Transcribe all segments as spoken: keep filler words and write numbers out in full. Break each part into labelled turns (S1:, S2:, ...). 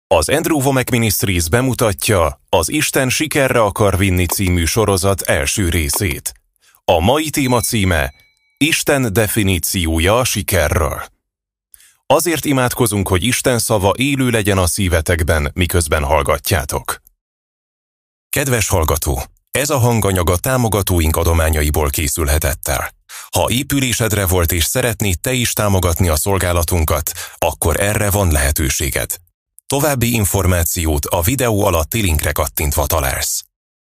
S1: Az Andrew Wommack Ministries bemutatja az Isten sikerre akar vinni című sorozat első részét. A mai téma címe Isten definíciója a sikerről. Azért imádkozunk, hogy Isten szava élő legyen a szívetekben, miközben hallgatjátok. Kedves hallgató! Ez a hanganyag a támogatóink adományaiból készülhetett el. Ha épülésedre volt és szeretnéd te is támogatni a szolgálatunkat, akkor erre van lehetőséged. További információt a videó alatti linkre kattintva találsz.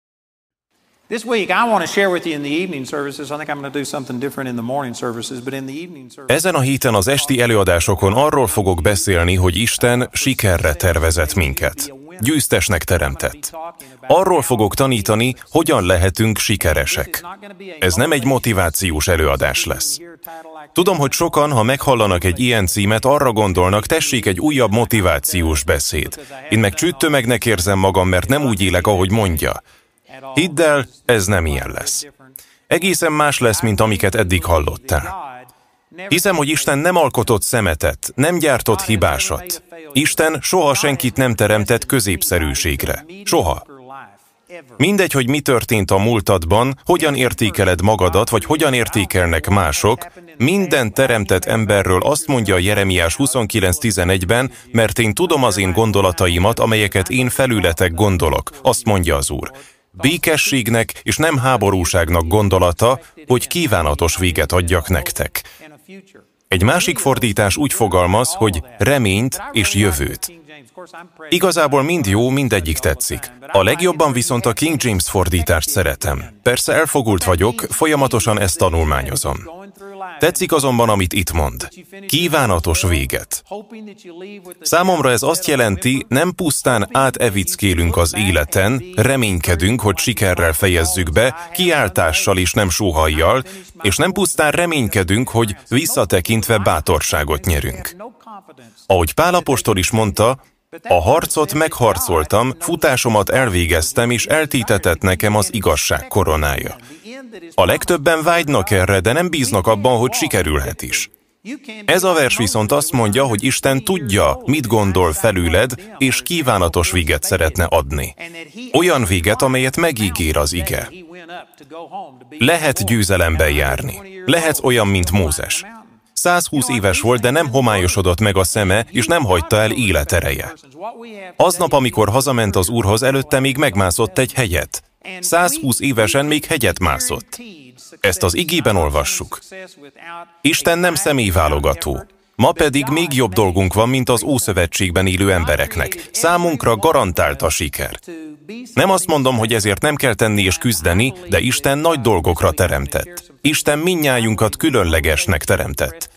S2: This week I want to share with you in the evening services. I think I'm going to do something different in the morning services, but in the evening services.
S1: Ezen a héten az esti előadásokon arról fogok beszélni, hogy Isten sikerre tervezett minket. Győztesnek teremtett. Arról fogok tanítani, hogyan lehetünk sikeresek. Ez nem egy motivációs előadás lesz. Tudom, hogy sokan, ha meghallanak egy ilyen címet, arra gondolnak, tessék egy újabb motivációs beszéd. Én meg csüttömegnek érzem magam, mert nem úgy élek, ahogy mondja. Hidd el, ez nem ilyen lesz. Egészen más lesz, mint amiket eddig hallottál. Hiszem, hogy Isten nem alkotott szemetet, nem gyártott hibásat. Isten soha senkit nem teremtett középszerűségre. Soha. Mindegy, hogy mi történt a múltadban, hogyan értékeled magadat, vagy hogyan értékelnek mások, minden teremtett emberről azt mondja Jeremiás huszonkilenc tizenegyben, mert én tudom az én gondolataimat, amelyeket én felületek gondolok, azt mondja az Úr. Békességnek és nem háborúságnak gondolata, hogy kívánatos véget adjak nektek. Egy másik fordítás úgy fogalmaz, hogy reményt és jövőt. Igazából mind jó, mindegyik tetszik. A legjobban viszont a King James fordítást szeretem. Persze elfogult vagyok, folyamatosan ezt tanulmányozom. Tetszik azonban, amit itt mond. Kívánatos véget. Számomra ez azt jelenti, nem pusztán átevickélünk az életen, reménykedünk, hogy sikerrel fejezzük be, kiáltással és nem sóhajjal, és nem pusztán reménykedünk, hogy visszatekintve bátorságot nyerünk. Ahogy Pál apostol is mondta, a harcot megharcoltam, futásomat elvégeztem, és eltétetett nekem az igazság koronája. A legtöbben vágynak erre, de nem bíznak abban, hogy sikerülhet is. Ez a vers viszont azt mondja, hogy Isten tudja, mit gondol felüled, és kívánatos véget szeretne adni. Olyan véget, amelyet megígér az ige. Lehet győzelemben járni. Lehetsz olyan, mint Mózes. százhúsz éves volt, de nem homályosodott meg a szeme, és nem hagyta el életereje. Aznap, amikor hazament az Úrhoz, előtte még megmászott egy hegyet. százhúsz évesen még hegyet mászott. Ezt az igében olvassuk. Isten nem személyválogató. Ma pedig még jobb dolgunk van, mint az Ószövetségben élő embereknek. Számunkra garantált a siker. Nem azt mondom, hogy ezért nem kell tenni és küzdeni, de Isten nagy dolgokra teremtett. Isten mindnyájunkat különlegesnek teremtett.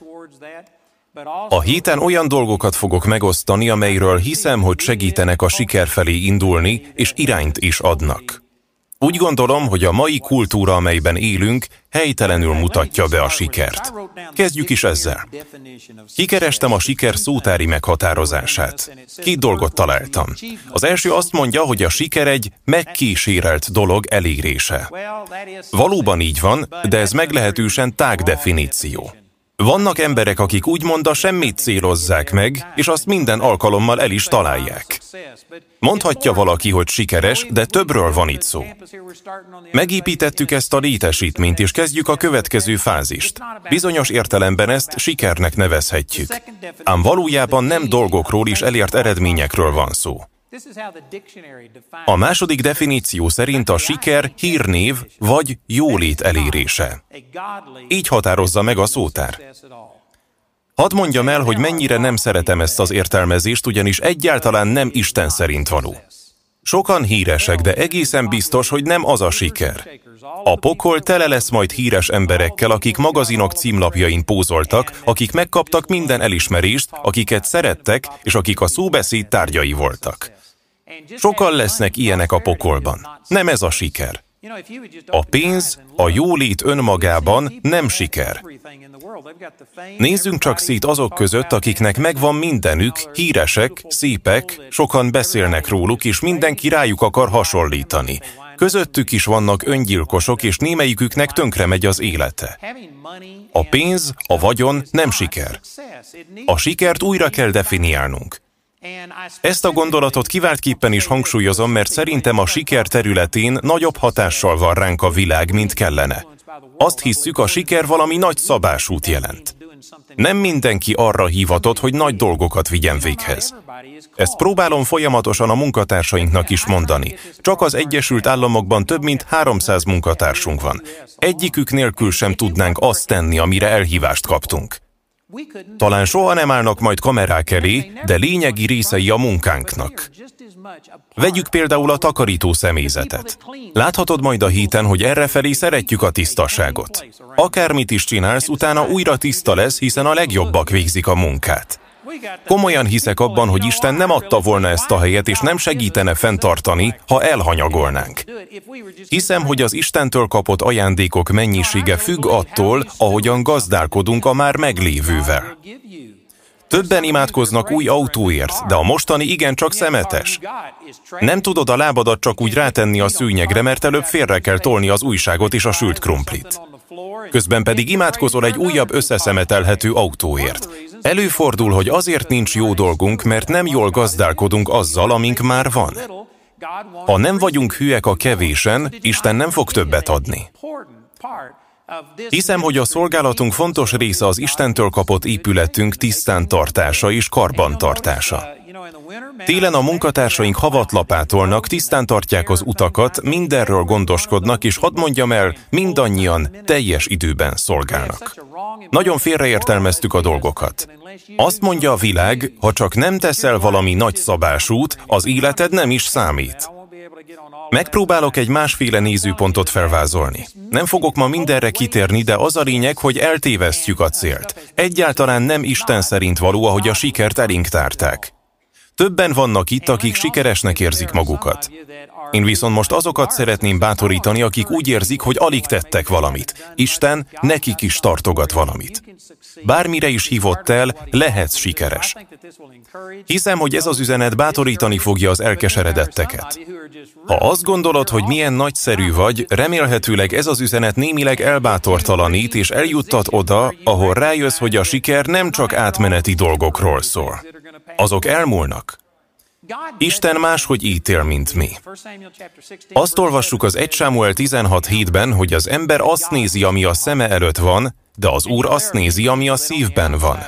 S1: A héten olyan dolgokat fogok megosztani, amelyről hiszem, hogy segítenek a siker felé indulni, és irányt is adnak. Úgy gondolom, hogy a mai kultúra, amelyben élünk, helytelenül mutatja be a sikert. Kezdjük is ezzel. Kikerestem a siker szótári meghatározását. Két dolgot találtam. Az első azt mondja, hogy a siker egy megkísérelt dolog elérése. Valóban így van, de ez meglehetősen tág definíció. Vannak emberek, akik úgymond a semmit célozzák meg, és azt minden alkalommal el is találják. Mondhatja valaki, hogy sikeres, de többről van itt szó. Megépítettük ezt a létesítményt, és kezdjük a következő fázist. Bizonyos értelemben ezt sikernek nevezhetjük. Ám valójában nem dolgokról és elért eredményekről van szó. A második definíció szerint a siker hírnév vagy jólét elérése. Így határozza meg a szótár. Hadd mondjam el, hogy mennyire nem szeretem ezt az értelmezést, ugyanis egyáltalán nem Isten szerint való. Sokan híresek, de egészen biztos, hogy nem az a siker. A pokol tele lesz majd híres emberekkel, akik magazinok címlapjain pózoltak, akik megkaptak minden elismerést, akiket szerettek, és akik a szóbeszéd tárgyai voltak. Sokan lesznek ilyenek a pokolban. Nem ez a siker. A pénz, a jólét önmagában nem siker. Nézzünk csak szét azok között, akiknek megvan mindenük, híresek, szépek, sokan beszélnek róluk, és mindenki rájuk akar hasonlítani. Közöttük is vannak öngyilkosok, és némelyiküknek tönkre megy az élete. A pénz, a vagyon nem siker. A sikert újra kell definiálnunk. Ezt a gondolatot kiváltképpen is hangsúlyozom, mert szerintem a siker területén nagyobb hatással van ránk a világ, mint kellene. Azt hisszük, a siker valami nagy szabásút jelent. Nem mindenki arra hivatott, hogy nagy dolgokat vigyen véghez. Ezt próbálom folyamatosan a munkatársainknak is mondani. Csak az Egyesült Államokban több mint háromszáz munkatársunk van. Egyikük nélkül sem tudnánk azt tenni, amire elhívást kaptunk. Talán soha nem állnak majd kamerák elé, de lényegi részei a munkánknak. Vegyük például a takarító személyzetet. Láthatod majd a héten, hogy errefelé szeretjük a tisztaságot. Akármit is csinálsz, utána újra tiszta lesz, hiszen a legjobbak végzik a munkát. Komolyan hiszek abban, hogy Isten nem adta volna ezt a helyet, és nem segítene fenntartani, ha elhanyagolnánk. Hiszem, hogy az Istentől kapott ajándékok mennyisége függ attól, ahogyan gazdálkodunk a már meglévővel. Többen imádkoznak új autóért, de a mostani igencsak szemetes. Nem tudod a lábadat csak úgy rátenni a szőnyegre, mert előbb félre kell tolni az újságot és a sült krumplit. Közben pedig imádkozol egy újabb összeszemetelhető autóért. Előfordul, hogy azért nincs jó dolgunk, mert nem jól gazdálkodunk azzal, amink már van. Ha nem vagyunk hülyek a kevésen, Isten nem fog többet adni. Hiszem, hogy a szolgálatunk fontos része az Istentől kapott épületünk tisztán tartása és karbantartása. Télen a munkatársaink havat lapátolnak, tisztán tartják az utakat, mindenről gondoskodnak, és hadd mondjam el, mindannyian teljes időben szolgálnak. Nagyon félreértelmeztük a dolgokat. Azt mondja a világ, ha csak nem teszel valami nagy szabásút, az életed nem is számít. Megpróbálok egy másféle nézőpontot felvázolni. Nem fogok ma mindenre kitérni, de az a lényeg, hogy eltévesztjük a célt. Egyáltalán nem Isten szerint való, ahogy a sikert elénk tárták. Többen vannak itt, akik sikeresnek érzik magukat. Én viszont most azokat szeretném bátorítani, akik úgy érzik, hogy alig tettek valamit. Isten nekik is tartogat valamit. Bármire is hívott el, lehetsz sikeres. Hiszem, hogy ez az üzenet bátorítani fogja az elkeseredetteket. Ha azt gondolod, hogy milyen nagyszerű vagy, remélhetőleg ez az üzenet némileg elbátortalanít és eljuttat oda, ahol rájössz, hogy a siker nem csak átmeneti dolgokról szól. Azok elmúlnak. Isten máshogy ítél, mint mi. Azt olvassuk az Egy Sámuel tizenhat hétben, hogy az ember azt nézi, ami a szeme előtt van, de az Úr azt nézi, ami a szívben van.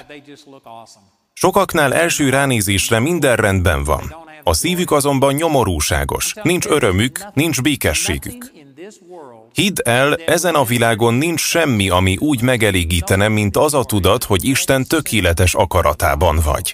S1: Sokaknál első ránézésre minden rendben van. A szívük azonban nyomorúságos, nincs örömük, nincs békességük. Hidd el, ezen a világon nincs semmi, ami úgy megelégítene, mint az a tudat, hogy Isten tökéletes akaratában vagy.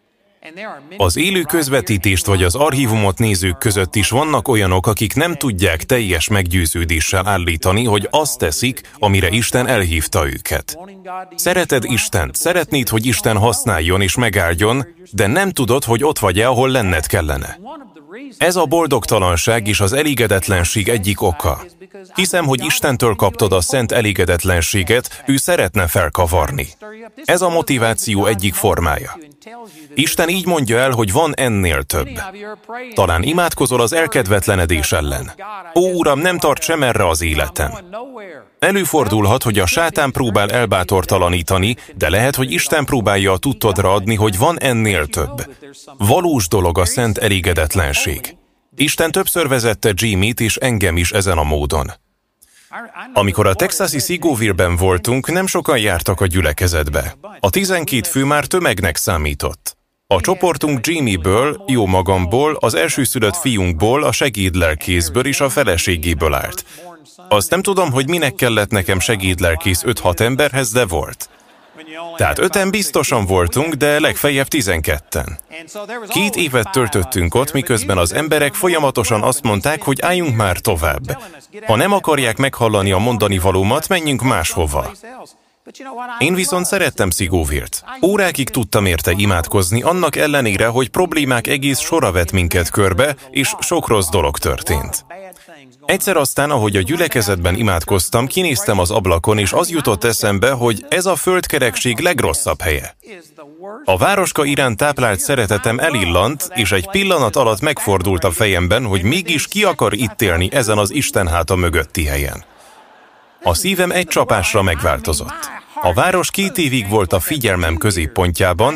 S1: Az élő közvetítést vagy az archívumot nézők között is vannak olyanok, akik nem tudják teljes meggyőződéssel állítani, hogy azt teszik, amire Isten elhívta őket. Szereted Istent, szeretnéd, hogy Isten használjon és megáldjon, de nem tudod, hogy ott vagy-e, ahol lenned kellene. Ez a boldogtalanság és az elégedetlenség egyik oka. Hiszem, hogy Istentől kaptad a szent elégedetlenséget, ő szeretne felkavarni. Ez a motiváció egyik formája. Isten így mondja el, hogy van ennél több. Talán imádkozol az elkedvetlenedés ellen. Ó, Uram, nem tart sem erre az életem. Előfordulhat, hogy a sátán próbál elbátortalanítani, de lehet, hogy Isten próbálja a tudtodra adni, hogy van ennél több. Valós dolog a szent elégedetlenség. Isten többször vezette Jimmy-t és engem is ezen a módon. Amikor a texasi Seagoville-ben voltunk, nem sokan jártak a gyülekezetbe. A tizenkét fő már tömegnek számított. A csoportunk Jimmy-ből, jó magamból, az elsőszülött fiunkból, a segédlelkészből és a feleségéből állt. Azt nem tudom, hogy minek kellett nekem segédlelkész öt-hat emberhez, de volt. Tehát öten biztosan voltunk, de legfeljebb tizenketten. Két évet töltöttünk ott, miközben az emberek folyamatosan azt mondták, hogy álljunk már tovább. Ha nem akarják meghallani a mondani valómat, menjünk máshova. Én viszont szerettem Seagoville-t. Órákig tudtam érte imádkozni, annak ellenére, hogy problémák egész sora vett minket körbe, és sok rossz dolog történt. Egyszer aztán, ahogy a gyülekezetben imádkoztam, kinéztem az ablakon, és az jutott eszembe, hogy ez a földkerekség legrosszabb helye. A városka iránt táplált szeretetem elillant, és egy pillanat alatt megfordult a fejemben, hogy mégis ki akar itt élni ezen az Isten háta mögötti helyen. A szívem egy csapásra megváltozott. A város két évig volt a figyelmem középpontjában,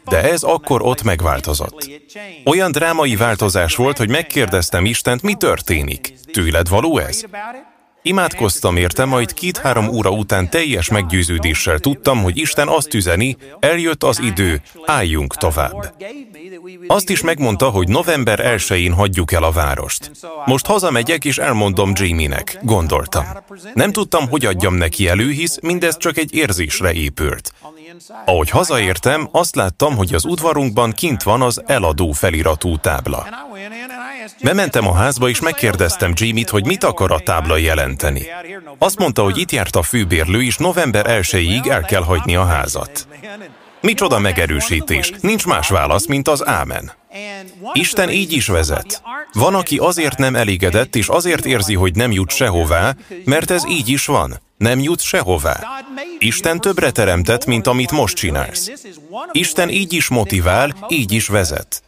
S1: De ez akkor ott megváltozott. Olyan drámai változás volt, hogy megkérdeztem Istent, mi történik. Tőled való ez? Imádkoztam érte, majd két-három óra után teljes meggyőződéssel tudtam, hogy Isten azt üzeni, eljött az idő, álljunk tovább. Azt is megmondta, hogy november elsején hagyjuk el a várost. Most hazamegyek és elmondom Jamie-nek, gondoltam. Nem tudtam, hogy adjam neki elő, hisz mindez csak egy érzésre épült. Ahogy hazaértem, azt láttam, hogy az udvarunkban kint van az eladó feliratú tábla. Bementem a házba, és megkérdeztem Jamie-t, hogy mit akar a tábla jelenteni. Azt mondta, hogy itt járt a főbérlő, és november elsejéig el kell hagyni a házat. Micsoda megerősítés, nincs más válasz, mint az ámen. Isten így is vezet. Van, aki azért nem elégedett, és azért érzi, hogy nem jut sehová, mert ez így is van. Nem jut sehová. Isten többre teremtett, mint amit most csinálsz. Isten így is motivál, így is vezet.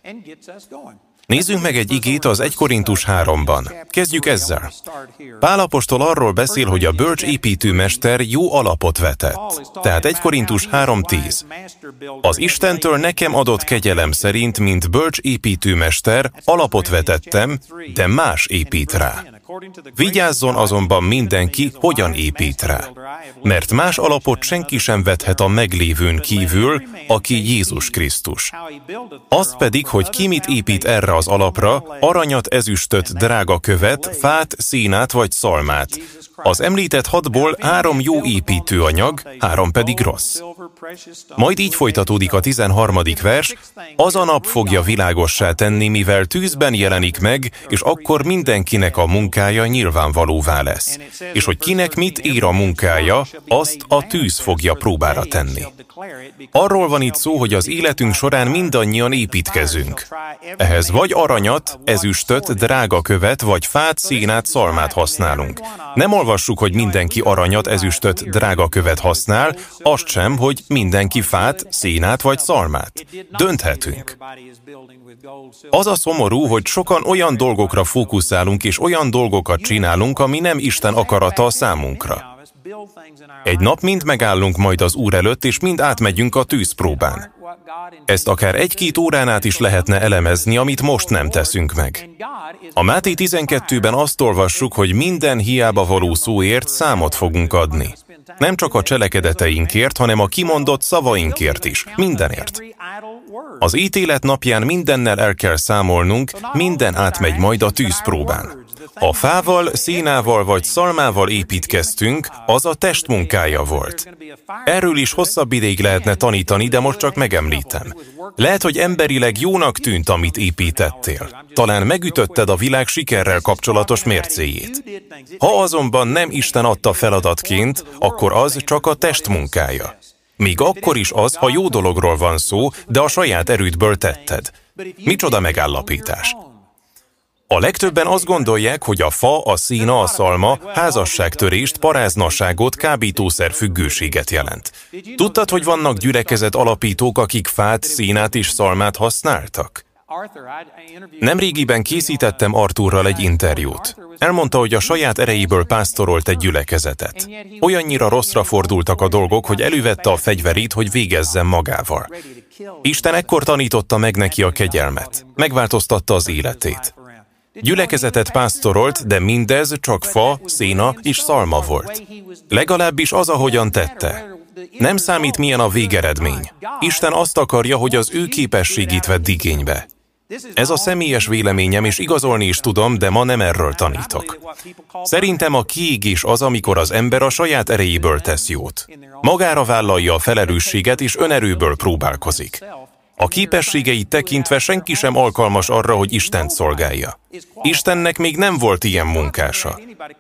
S1: Nézzünk meg egy igét az egy Korintus háromban. Kezdjük ezzel. Pál apostol arról beszél, hogy a bölcs építőmester jó alapot vetett. Tehát egy Korintus három tíz. Az Istentől nekem adott kegyelem szerint, mint bölcs építőmester, alapot vetettem, de más épít rá. Vigyázzon azonban mindenki, hogyan épít rá. Mert más alapot senki sem vethet a meglévőn kívül, aki Jézus Krisztus. Az pedig, hogy ki mit épít erre az alapra, aranyat, ezüstöt, drága követ, fát, szénát vagy szalmát. Az említett hatból három jó építőanyag, három pedig rossz. Majd így folytatódik a tizenharmadik vers, az a nap fogja világossá tenni, mivel tűzben jelenik meg, és akkor mindenkinek a munkája nyilvánvalóvá lesz. És hogy kinek mit ér a munkája, azt a tűz fogja próbára tenni. Arról van itt szó, hogy az életünk során mindannyian építkezünk. Ehhez vagy aranyat, ezüstöt, drága követ, vagy fát, szénát, szalmát használunk. Nem olvassuk, hogy mindenki aranyat, ezüstöt, drága követ használ, azt sem, hogy mindenki fát, szénát vagy szalmát. Dönthetünk. Az a szomorú, hogy sokan olyan dolgokra fókuszálunk és olyan dolgokat csinálunk, ami nem Isten akarata a számunkra. Egy nap mind megállunk majd az Úr előtt, és mind átmegyünk a tűzpróbán. Ezt akár egy-két órán át is lehetne elemezni, amit most nem teszünk meg. A Máté tizenkettőben azt olvassuk, hogy minden hiába való szóért számot fogunk adni. Nem csak a cselekedeteinkért, hanem a kimondott szavainkért is, mindenért. Az ítélet napján mindennel el kell számolnunk, minden átmegy majd a tűzpróbán. Ha fával, szénával vagy szalmával építkeztünk, az a test munkája volt. Erről is hosszabb ideig lehetne tanítani, de most csak megemlítem. Lehet, hogy emberileg jónak tűnt, amit építettél. Talán megütötted a világ sikerrel kapcsolatos mércéjét. Ha azonban nem Isten adta feladatként, akkor az csak a test munkája. Még akkor is az, ha jó dologról van szó, de a saját erődből tetted. Micsoda megállapítás! A legtöbben azt gondolják, hogy a fa, a szína, a szalma házasságtörést, paráznasságot, kábítószer függőséget jelent. Tudtad, hogy vannak gyülekezet alapítók, akik fát, színát és szalmát használtak? Nemrégiben készítettem Arthurral egy interjút. Elmondta, hogy a saját erejéből pásztorolt egy gyülekezetet. Olyannyira rosszra fordultak a dolgok, hogy elővette a fegyverét, hogy végezzen magával. Isten ekkor tanította meg neki a kegyelmet. Megváltoztatta az életét. Gyülekezetet pásztorolt, de mindez csak fa, széna és szalma volt. Legalábbis az, ahogyan tette. Nem számít, milyen a végeredmény. Isten azt akarja, hogy az ő képességét vedd igénybe. Ez a személyes véleményem, és igazolni is tudom, de ma nem erről tanítok. Szerintem a kiégés az, amikor az ember a saját erejéből tesz jót. Magára vállalja a felelősséget, és önerőből próbálkozik. A képességeit tekintve senki sem alkalmas arra, hogy Istent szolgálja. Istennek még nem volt ilyen munkása.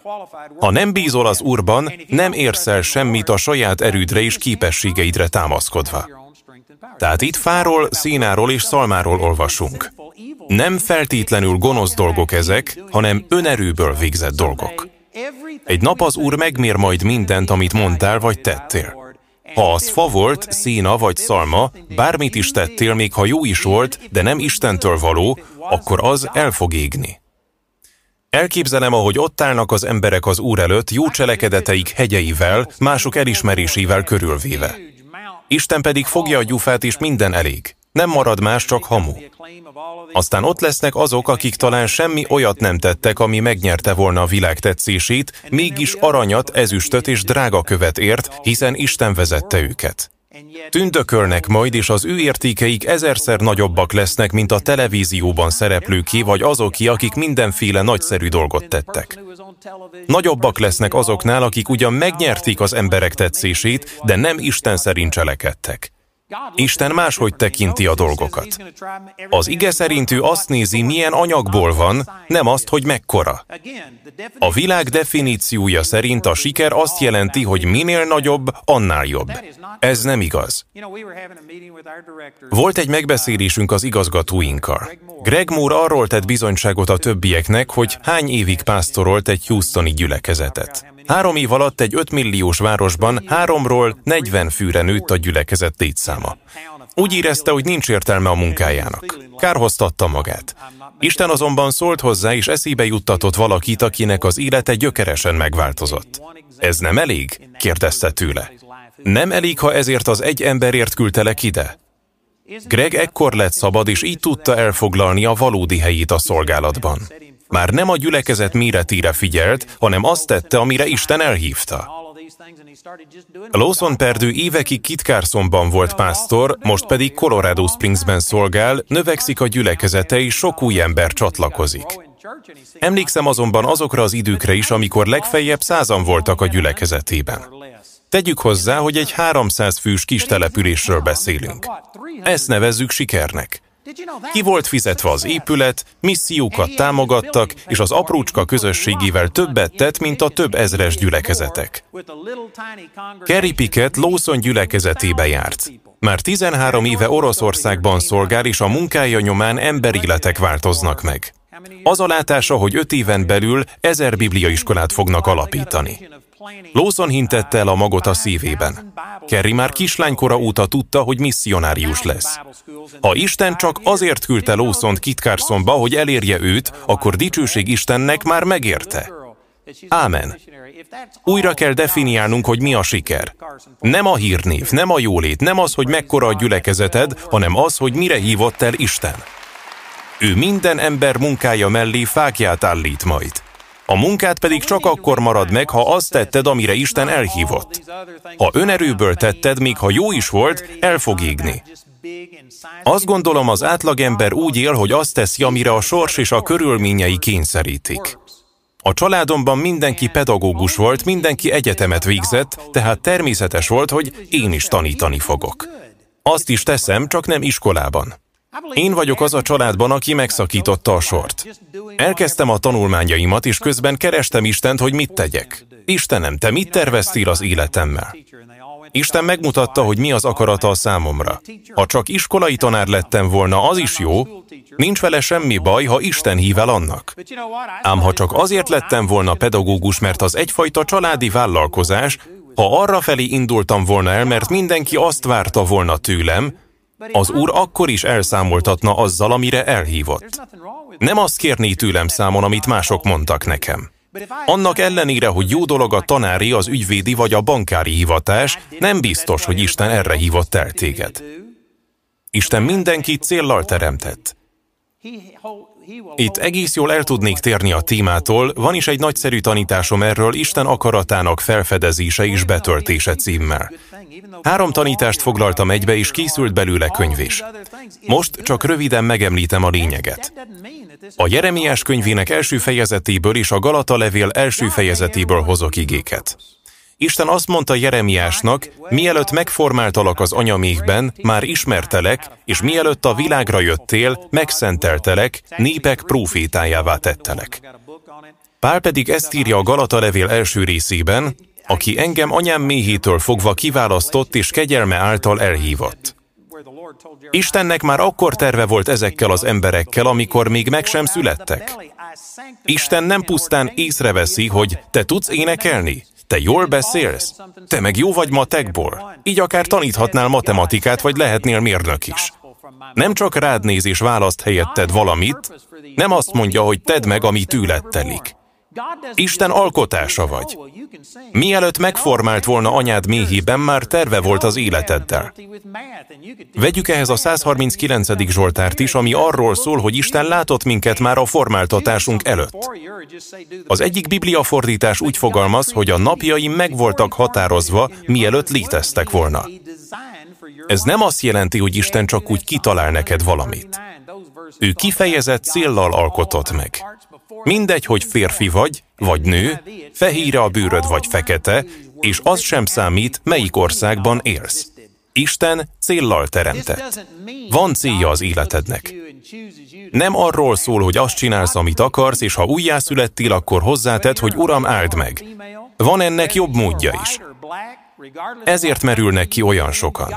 S1: Ha nem bízol az Úrban, nem érsz el semmit a saját erődre és képességeidre támaszkodva. Tehát itt fáról, szénáról és szalmáról olvasunk. Nem feltétlenül gonosz dolgok ezek, hanem önerőből végzett dolgok. Egy nap az Úr megmér majd mindent, amit mondtál vagy tettél. Ha az fa volt, széna vagy szalma, bármit is tettél, még ha jó is volt, de nem Istentől való, akkor az el fog égni. Elképzelem, ahogy ott állnak az emberek az Úr előtt, jó cselekedeteik hegyeivel, mások elismerésével körülvéve. Isten pedig fogja a gyufát, és minden elég. Nem marad más, csak hamu. Aztán ott lesznek azok, akik talán semmi olyat nem tettek, ami megnyerte volna a világ tetszését, mégis aranyat, ezüstöt és drágakövet ért, hiszen Isten vezette őket. Tündökölnek majd, és az ő értékeik ezerszer nagyobbak lesznek, mint a televízióban szereplőké, vagy azoké, akik mindenféle nagyszerű dolgot tettek. Nagyobbak lesznek azoknál, akik ugyan megnyerték az emberek tetszését, de nem Isten szerint cselekedtek. Isten máshogy tekinti a dolgokat. Az ige szerint ő azt nézi, milyen anyagból van, nem azt, hogy mekkora. A világ definíciója szerint a siker azt jelenti, hogy minél nagyobb, annál jobb. Ez nem igaz. Volt egy megbeszélésünk az igazgatóinkkal. Greg Moore arról tett bizonyságot a többieknek, hogy hány évig pásztorolt egy houstoni gyülekezetet. Három év alatt egy ötmilliós városban háromról negyven főre nőtt a gyülekezet létszáma. Úgy érezte, hogy nincs értelme a munkájának. Kárhoztatta magát. Isten azonban szólt hozzá, és eszébe juttatott valakit, akinek az élete gyökeresen megváltozott. Ez nem elég? Kérdezte tőle. Nem elég, ha ezért az egy emberért küldtelek ide? Greg ekkor lett szabad, és így tudta elfoglalni a valódi helyét a szolgálatban. Már nem a gyülekezet méretére figyelt, hanem azt tette, amire Isten elhívta. Lawson Perdue évekig Kit Carsonban volt pásztor, most pedig Colorado Springsben szolgál, növekszik a gyülekezete, és sok új ember csatlakozik. Emlékszem azonban azokra az időkre is, amikor legfeljebb százan voltak a gyülekezetében. Tegyük hozzá, hogy egy háromszáz fős kis településről beszélünk. Ezt nevezzük sikernek. Ki volt fizetve az épület, missziókat támogattak, és az aprócska közösségével többet tett, mint a több ezres gyülekezetek. Kerry Pickett Lawson gyülekezetébe járt. Már tizenhárom éve Oroszországban szolgál, és a munkája nyomán emberéletek változnak meg. Az a látása, hogy öt éven belül ezer bibliaiskolát fognak alapítani. Lawson hintette el a magot a szívében. Kerry már kislánykora óta tudta, hogy misszionárius lesz. Ha Isten csak azért küldte Lawsont Kit Carsonba, hogy elérje őt, akkor dicsőség Istennek már megérte. Ámen. Újra kell definiálnunk, hogy mi a siker. Nem a hírnév, nem a jólét, nem az, hogy mekkora a gyülekezeted, hanem az, hogy mire hívott el Isten. Ő minden ember munkája mellé fáklyát állít majd. A munkát pedig csak akkor marad meg, ha azt tetted, amire Isten elhívott. Ha önerőből tetted, még ha jó is volt, el fog égni. Azt gondolom, az átlagember úgy él, hogy azt teszi, amire a sors és a körülményei kényszerítik. A családomban mindenki pedagógus volt, mindenki egyetemet végzett, tehát természetes volt, hogy én is tanítani fogok. Azt is teszem, csak nem iskolában. Én vagyok az a családban, aki megszakította a sort. Elkezdtem a tanulmányaimat, és közben kerestem Istent, hogy mit tegyek. Istenem, te mit terveztél az életemmel? Isten megmutatta, hogy mi az akarata a számomra. Ha csak iskolai tanár lettem volna, az is jó, nincs vele semmi baj, ha Isten hív el annak. Ám ha csak azért lettem volna pedagógus, mert az egyfajta családi vállalkozás, ha arra felé indultam volna el, mert mindenki azt várta volna tőlem, az Úr akkor is elszámoltatna azzal, amire elhívott. Nem azt kérné tőlem számon, amit mások mondtak nekem. Annak ellenére, hogy jó dolog a tanári, az ügyvédi vagy a bankári hivatás, nem biztos, hogy Isten erre hívott el téged. Isten mindenkit céllal teremtett. Itt egész jól el tudnék térni a témától, van is egy nagyszerű tanításom erről, Isten akaratának felfedezése és betöltése címmel. Három tanítást foglaltam egybe, és készült belőle könyv is. Most csak röviden megemlítem a lényeget. A Jeremiás könyvének első fejezetéből és a Galata levél első fejezetéből hozok igéket. Isten azt mondta Jeremiásnak, mielőtt megformáltalak az anyaméhben, már ismertelek, és mielőtt a világra jöttél, megszenteltelek, népek prófétájává tettelek. Pál pedig ezt írja a Galata levél első részében, aki engem anyám méhétől fogva kiválasztott és kegyelme által elhívott. Istennek már akkor terve volt ezekkel az emberekkel, amikor még meg sem születtek. Isten nem pusztán észreveszi, hogy te tudsz énekelni, te jól beszélsz, te meg jó vagy matekból, így akár taníthatnál matematikát, vagy lehetnél mérnök is. Nem csak rád néz és választ helyetted valamit, nem azt mondja, hogy tedd meg, ami tőled telik. Isten alkotása vagy. Mielőtt megformált volna anyád méhében, már terve volt az életeddel. Vegyük ehhez a százharminckilencedik Zsoltárt is, ami arról szól, hogy Isten látott minket már a formáltatásunk előtt. Az egyik bibliafordítás úgy fogalmaz, hogy a napjaim meg voltak határozva, mielőtt léteztek volna. Ez nem azt jelenti, hogy Isten csak úgy kitalál neked valamit. Ő kifejezett céllal alkotott meg. Mindegy, hogy férfi vagy, vagy nő, fehére a bőröd vagy fekete, és az sem számít, melyik országban élsz. Isten céllal teremtett. Van célja az életednek. Nem arról szól, hogy azt csinálsz, amit akarsz, és ha újjászülettél, akkor hozzátedd, hogy Uram, áld meg. Van ennek jobb módja is. Ezért merülnek ki olyan sokan.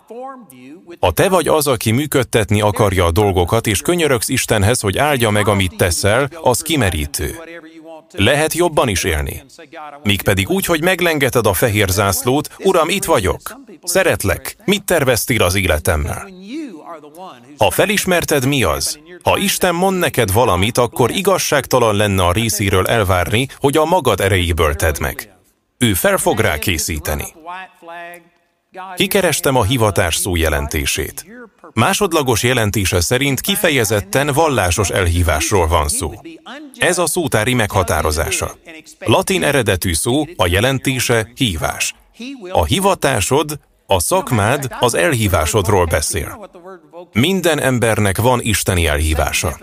S1: Ha te vagy az, aki működtetni akarja a dolgokat, és könyörögsz Istenhez, hogy áldja meg, amit teszel, az kimerítő. Lehet jobban is élni. Míg pedig úgy, hogy meglengeted a fehér zászlót, Uram, itt vagyok. Szeretlek. Mit terveztél az életemmel? Ha felismerted, mi az? Ha Isten mond neked valamit, akkor igazságtalan lenne a részéről elvárni, hogy a magad erejéből tedd meg. Ő fel fog rá készíteni. Kikerestem a hivatás szó jelentését. Másodlagos jelentése szerint kifejezetten vallásos elhívásról van szó. Ez a szótári meghatározása. Latin eredetű szó, a jelentése hívás. A hivatásod, a szakmád az elhívásodról beszél. Minden embernek van isteni elhívása.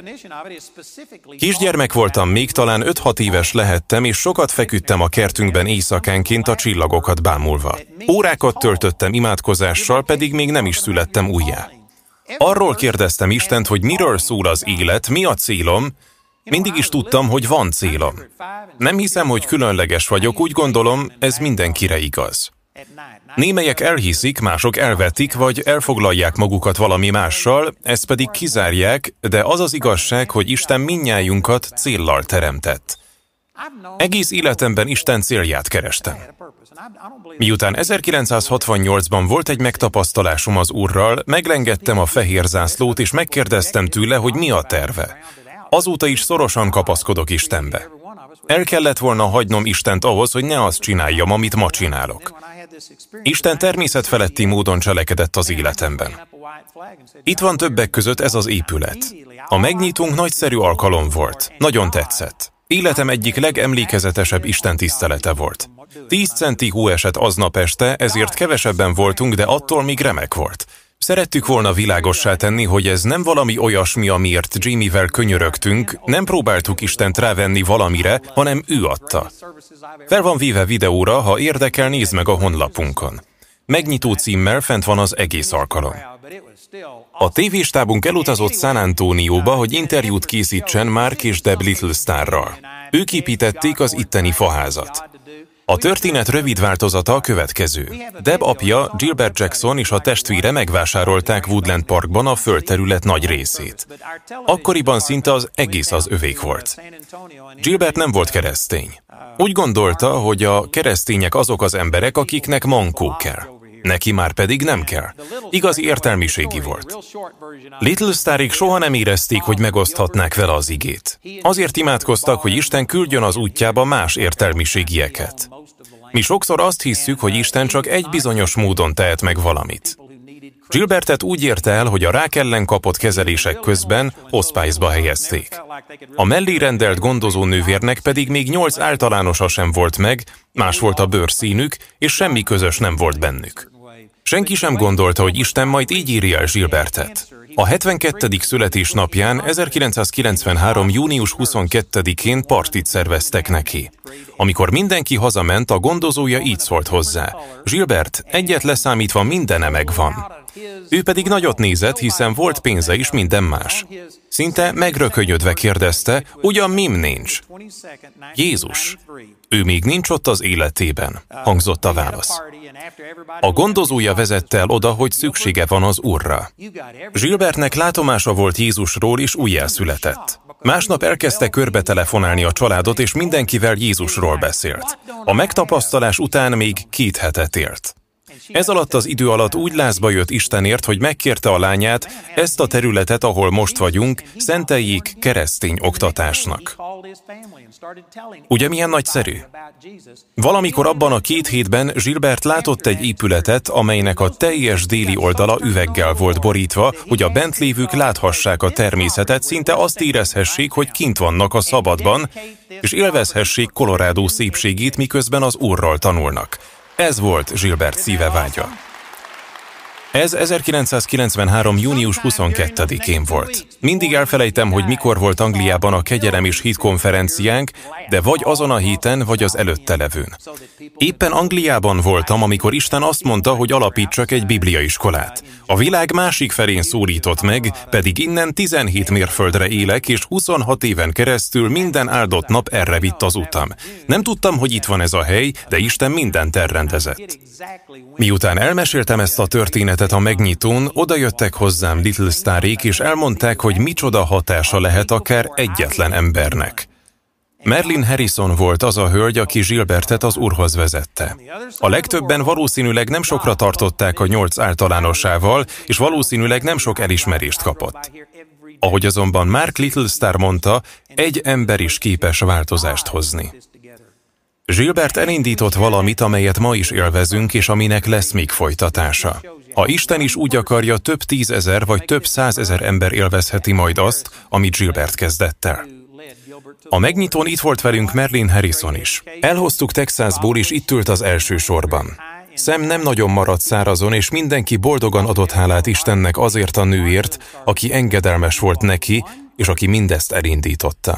S1: Kisgyermek voltam még, talán öt-hat éves lehettem, és sokat feküdtem a kertünkben éjszakánként a csillagokat bámulva. Órákat töltöttem imádkozással, pedig még nem is születtem újjá. Arról kérdeztem Istent, hogy miről szól az élet, mi a célom. Mindig is tudtam, hogy van célom. Nem hiszem, hogy különleges vagyok, úgy gondolom, ez mindenkire igaz. Némelyek elhiszik, mások elvetik, vagy elfoglalják magukat valami mással, ezt pedig kizárják, de az az igazság, hogy Isten mindnyájunkat céllal teremtett. Egész életemben Isten célját kerestem. Miután ezerkilencszázhatvannyolcban volt egy megtapasztalásom az Úrral, meglengettem a fehér zászlót, és megkérdeztem tőle, hogy mi a terve. Azóta is szorosan kapaszkodok Istenbe. El kellett volna hagynom Istent ahhoz, hogy ne azt csináljam, amit ma csinálok. Isten természetfeletti módon cselekedett az életemben. Itt van többek között ez az épület. A megnyitónk nagyszerű alkalom volt. Nagyon tetszett. Életem egyik legemlékezetesebb istentisztelete volt. Tíz centi hó esett aznap este, ezért kevesebben voltunk, de attól még remek volt. Szerettük volna világossá tenni, hogy ez nem valami olyasmi, amiért Jamie-vel könyörögtünk, nem próbáltuk Istent rávenni valamire, hanem ő adta. Fel van véve videóra, ha érdekel, nézd meg a honlapunkon. Megnyitó címmel fent van az egész alkalom. A tévéstábunk elutazott San Antonióba, hogy interjút készítsen Mark és Deb Littlestarral. Ők építették az itteni faházat. A történet rövid változata a következő. Deb apja, Gilbert Jackson és a testvére megvásárolták Woodland Parkban a földterület nagy részét. Akkoriban szinte az egész az övék volt. Gilbert nem volt keresztény. Úgy gondolta, hogy a keresztények azok az emberek, akiknek mankó kell. Neki már pedig nem kell. Igazi értelmiségi volt. Littlestarig soha nem érezték, hogy megoszthatnák vele az igét. Azért imádkoztak, hogy Isten küldjön az útjába más értelmiségieket. Mi sokszor azt hisszük, hogy Isten csak egy bizonyos módon tehet meg valamit. Gilbertet úgy érte el, hogy a rák ellen kapott kezelések közben hospice-ba helyezték. A mellé rendelt gondozó nővérnek pedig még nyolc általánosa sem volt meg, más volt a bőrszínük, és semmi közös nem volt bennük. Senki sem gondolta, hogy Isten majd így írja el Gilbertet. A hetvenkettedik születésnapján ezerkilencszázkilencvenhárom. június huszonkettedikén partit szerveztek neki. Amikor mindenki hazament, a gondozója így szólt hozzá: Gilbert, egyet leszámítva mindene megvan. Ő pedig nagyot nézett, hiszen volt pénze is, minden más. Szinte megrökönyödve kérdezte, ugyan mim nincs? Jézus. Ő még nincs ott az életében, hangzott a válasz. A gondozója vezette el oda, hogy szüksége van az Úrra. Gilbertnek látomása volt Jézusról, és újjászületett. Másnap elkezdte körbe telefonálni a családot, és mindenkivel Jézusról beszélt. A megtapasztalás után még két hetet élt. Ez alatt az idő alatt úgy lázba jött Istenért, hogy megkérte a lányát, ezt a területet, ahol most vagyunk, szenteljék keresztény oktatásnak. Ugye milyen nagyszerű? Valamikor abban a két hétben Gilbert látott egy épületet, amelynek a teljes déli oldala üveggel volt borítva, hogy a bent lévők láthassák a természetet, szinte azt érezhessék, hogy kint vannak a szabadban, és élvezhessék Colorado szépségét, miközben az Úrról tanulnak. Ez volt Gilbert szíve vágya. Ez ezerkilencszázkilencvenhárom. június huszonkettedikén volt. Mindig elfelejtem, hogy mikor volt Angliában a Kegyelem és Hit konferenciánk, de vagy azon a héten, vagy az előtte levőn. Éppen Angliában voltam, amikor Isten azt mondta, hogy alapítsak egy bibliaiskolát. A világ másik felén szólított meg, pedig innen tizenhét mérföldre élek, és huszonhat éven keresztül minden áldott nap erre vitt az utam. Nem tudtam, hogy itt van ez a hely, de Isten mindent elrendezett. Miután elmeséltem ezt a történetet a megnyitón, odajöttek hozzám Little Starék, és elmondták, hogy micsoda hatása lehet akár egyetlen embernek. Marilyn Harrison volt az a hölgy, aki Gilbertet az Úrhoz vezette. A legtöbben valószínűleg nem sokra tartották a nyolc általánosával, és valószínűleg nem sok elismerést kapott. Ahogy azonban Mark Little Star mondta, egy ember is képes változást hozni. Gilbert elindított valamit, amelyet ma is élvezünk, és aminek lesz még folytatása. Ha Isten is úgy akarja, több tízezer vagy több százezer ember élvezheti majd azt, amit Gilbert kezdett el. A megnyitón itt volt velünk Marilyn Harrison is. Elhoztuk Texasból, és itt ült az első sorban. Sam nem nagyon maradt szárazon, és mindenki boldogan adott hálát Istennek azért a nőért, aki engedelmes volt neki, és aki mindezt elindította.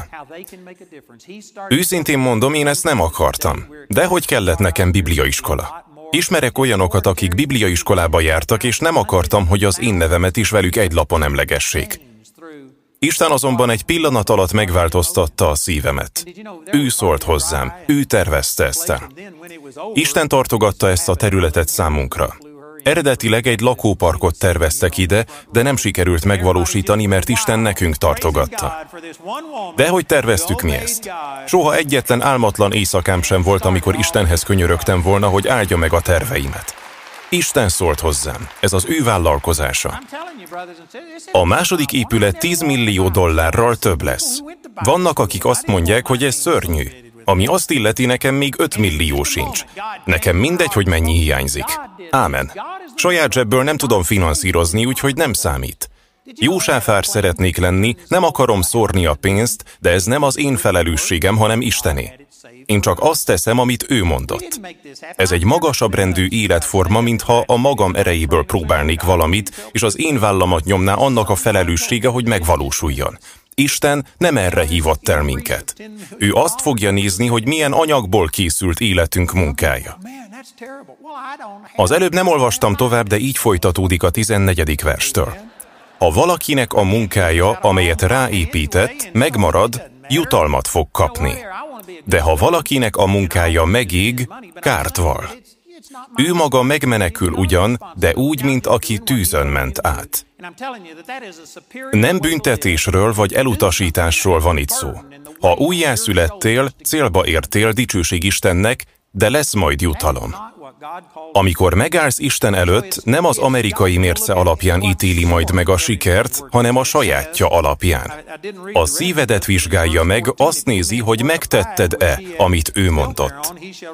S1: Őszintén mondom, én ezt nem akartam. De hogy kellett nekem bibliaiskola? Ismerek olyanokat, akik bibliaiskolába jártak, és nem akartam, hogy az én nevemet is velük egy lapon emlegessék. Isten azonban egy pillanat alatt megváltoztatta a szívemet. Ő szólt hozzám, ő tervezte ezt el. Isten tartogatta ezt a területet számunkra. Eredetileg egy lakóparkot terveztek ide, de nem sikerült megvalósítani, mert Isten nekünk tartogatta. De hogy terveztük mi ezt? Soha egyetlen álmatlan éjszakám sem volt, amikor Istenhez könyörögtem volna, hogy áldja meg a terveimet. Isten szólt hozzám. Ez az ő vállalkozása. A második épület tíz millió dollárral több lesz. Vannak, akik azt mondják, hogy ez szörnyű. Ami azt illeti, nekem még öt millió sincs. Nekem mindegy, hogy mennyi hiányzik. Ámen. Saját zsebből nem tudom finanszírozni, úgyhogy nem számít. Jósáfár szeretnék lenni, nem akarom szórni a pénzt, de ez nem az én felelősségem, hanem Istené. Én csak azt teszem, amit ő mondott. Ez egy magasabb rendű életforma, mintha a magam erejéből próbálnék valamit, és az én vállamat nyomná annak a felelőssége, hogy megvalósuljon. Isten nem erre hívott el minket. Ő azt fogja nézni, hogy milyen anyagból készült életünk munkája. Az előbb nem olvastam tovább, de így folytatódik a tizennegyedik verstől. Ha valakinek a munkája, amelyet ráépített, megmarad, jutalmat fog kapni. De ha valakinek a munkája megég, kárt val. Ő maga megmenekül ugyan, de úgy, mint aki tűzön ment át. Nem büntetésről vagy elutasításról van itt szó. Ha újjászülettél, célba értél, dicsőség Istennek, de lesz majd jutalom. Amikor megállsz Isten előtt, nem az amerikai mérce alapján ítéli majd meg a sikert, hanem a sajátja alapján. A szívedet vizsgálja meg, azt nézi, hogy megtetted-e, amit ő mondott.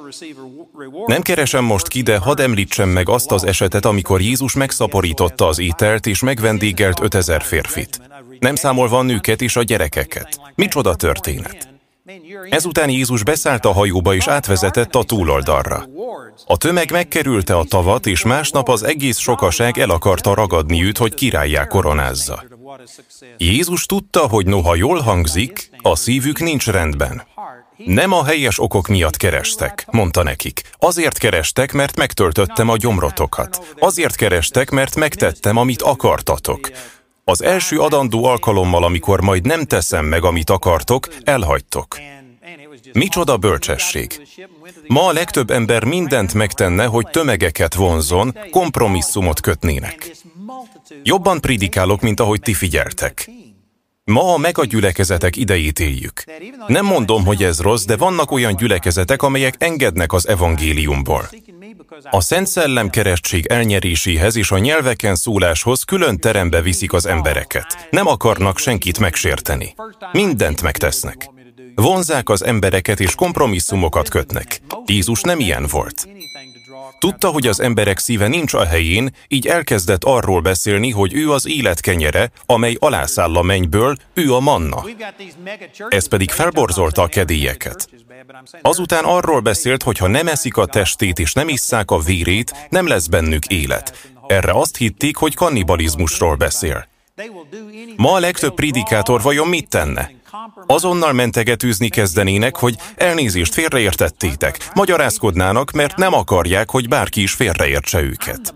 S1: Nem keresem most ki, de hadd említsem meg azt az esetet, amikor Jézus megszaporította az ételt és megvendégelt ötezer férfit. Nem számolva a nőket és a gyerekeket. Micsoda történet! Ezután Jézus beszállt a hajóba és átvezetett a túloldalra. A tömeg megkerülte a tavat, és másnap az egész sokaság el akarta ragadni őt, hogy királlyá koronázza. Jézus tudta, hogy noha jól hangzik, a szívük nincs rendben. Nem a helyes okok miatt kerestek, mondta nekik. Azért kerestek, mert megtöltöttem a gyomrotokat. Azért kerestek, mert megtettem, amit akartatok. Az első adandó alkalommal, amikor majd nem teszem meg, amit akartok, elhagytok. Micsoda bölcsesség! Ma a legtöbb ember mindent megtenne, hogy tömegeket vonzon, kompromisszumot kötnének. Jobban prédikálok, mint ahogy ti figyeltek. Ma a megagyülekezetek idejét éljük. Nem mondom, hogy ez rossz, de vannak olyan gyülekezetek, amelyek engednek az evangéliumból. A Szent Szellem keresztség elnyeréséhez és a nyelveken szóláshoz külön terembe viszik az embereket. Nem akarnak senkit megsérteni. Mindent megtesznek. Vonzák az embereket és kompromisszumokat kötnek. Jézus nem ilyen volt. Tudta, hogy az emberek szíve nincs a helyén, így elkezdett arról beszélni, hogy ő az élet kenyere, amely alászáll a mennyből, ő a manna. Ez pedig felborzolta a kedélyeket. Azután arról beszélt, hogy ha nem eszik a testét és nem isszák a vérét, nem lesz bennük élet. Erre azt hitték, hogy kannibalizmusról beszél. Ma a legtöbb prédikátor vajon mit tenne? Azonnal mentegetőzni kezdenének, hogy elnézést, félreértettétek, magyarázkodnának, mert nem akarják, hogy bárki is félreértse őket.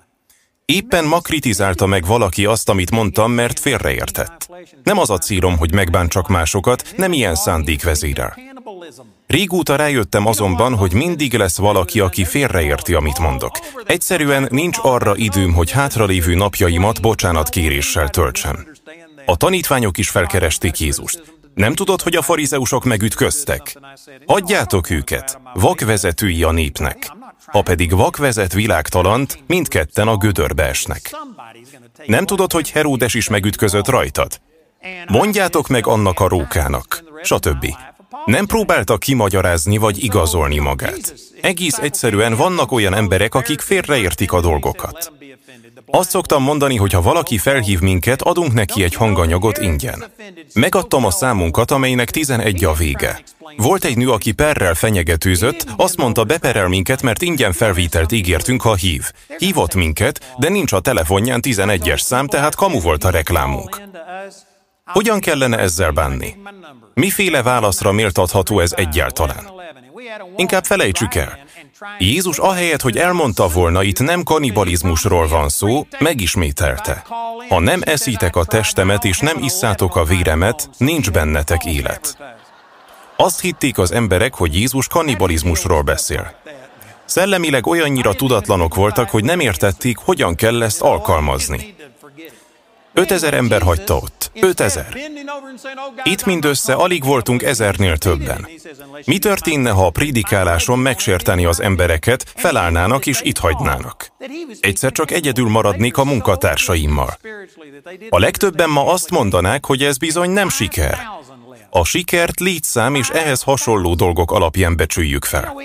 S1: Éppen ma kritizálta meg valaki azt, amit mondtam, mert félreértett. Nem az a célom, hogy megbántsak másokat, nem ilyen szándék vezérel. Régóta rájöttem azonban, hogy mindig lesz valaki, aki félreérti, amit mondok. Egyszerűen nincs arra időm, hogy hátralévő napjaimat bocsánatkéréssel töltsem. A tanítványok is felkeresték Jézust. Nem tudod, hogy a farizeusok megütköztek? Hagyjátok őket, vakvezetői a népnek. Ha pedig vak vezet világtalant, mindketten a gödörbe esnek. Nem tudod, hogy Heródes is megütközött rajtad? Mondjátok meg annak a rókának, stb. Nem próbálta kimagyarázni vagy igazolni magát. Egész egyszerűen vannak olyan emberek, akik félreértik a dolgokat. Azt szoktam mondani, hogy ha valaki felhív minket, adunk neki egy hanganyagot ingyen. Megadtam a számunkat, amelynek tizenegy a vége. Volt egy nő, aki perrel fenyegetőzött, azt mondta, beperel minket, mert ingyen felvételt ígértünk, ha hív. Hívott minket, de nincs a telefonján tizenegyes szám, tehát kamu volt a reklámunk. Hogyan kellene ezzel bánni? Miféle válaszra méltatható ez egyáltalán? Inkább felejtsük el. Jézus ahelyett, hogy elmondta volna, itt nem kannibalizmusról van szó, megismételte. Ha nem eszitek a testemet és nem isszátok a véremet, nincs bennetek élet. Azt hitték az emberek, hogy Jézus kannibalizmusról beszél. Szellemileg olyannyira tudatlanok voltak, hogy nem értették, hogyan kell ezt alkalmazni. Ötezer ember hagyta ott. Ötezer. Itt mindössze alig voltunk ezernél többen. Mi történne, ha a prédikáláson megsérteni az embereket, felállnának és itt hagynának? Egyszer csak egyedül maradnék a munkatársaimmal. A legtöbben ma azt mondanák, hogy ez bizony nem siker. A sikert létszám és ehhez hasonló dolgok alapján becsüljük fel.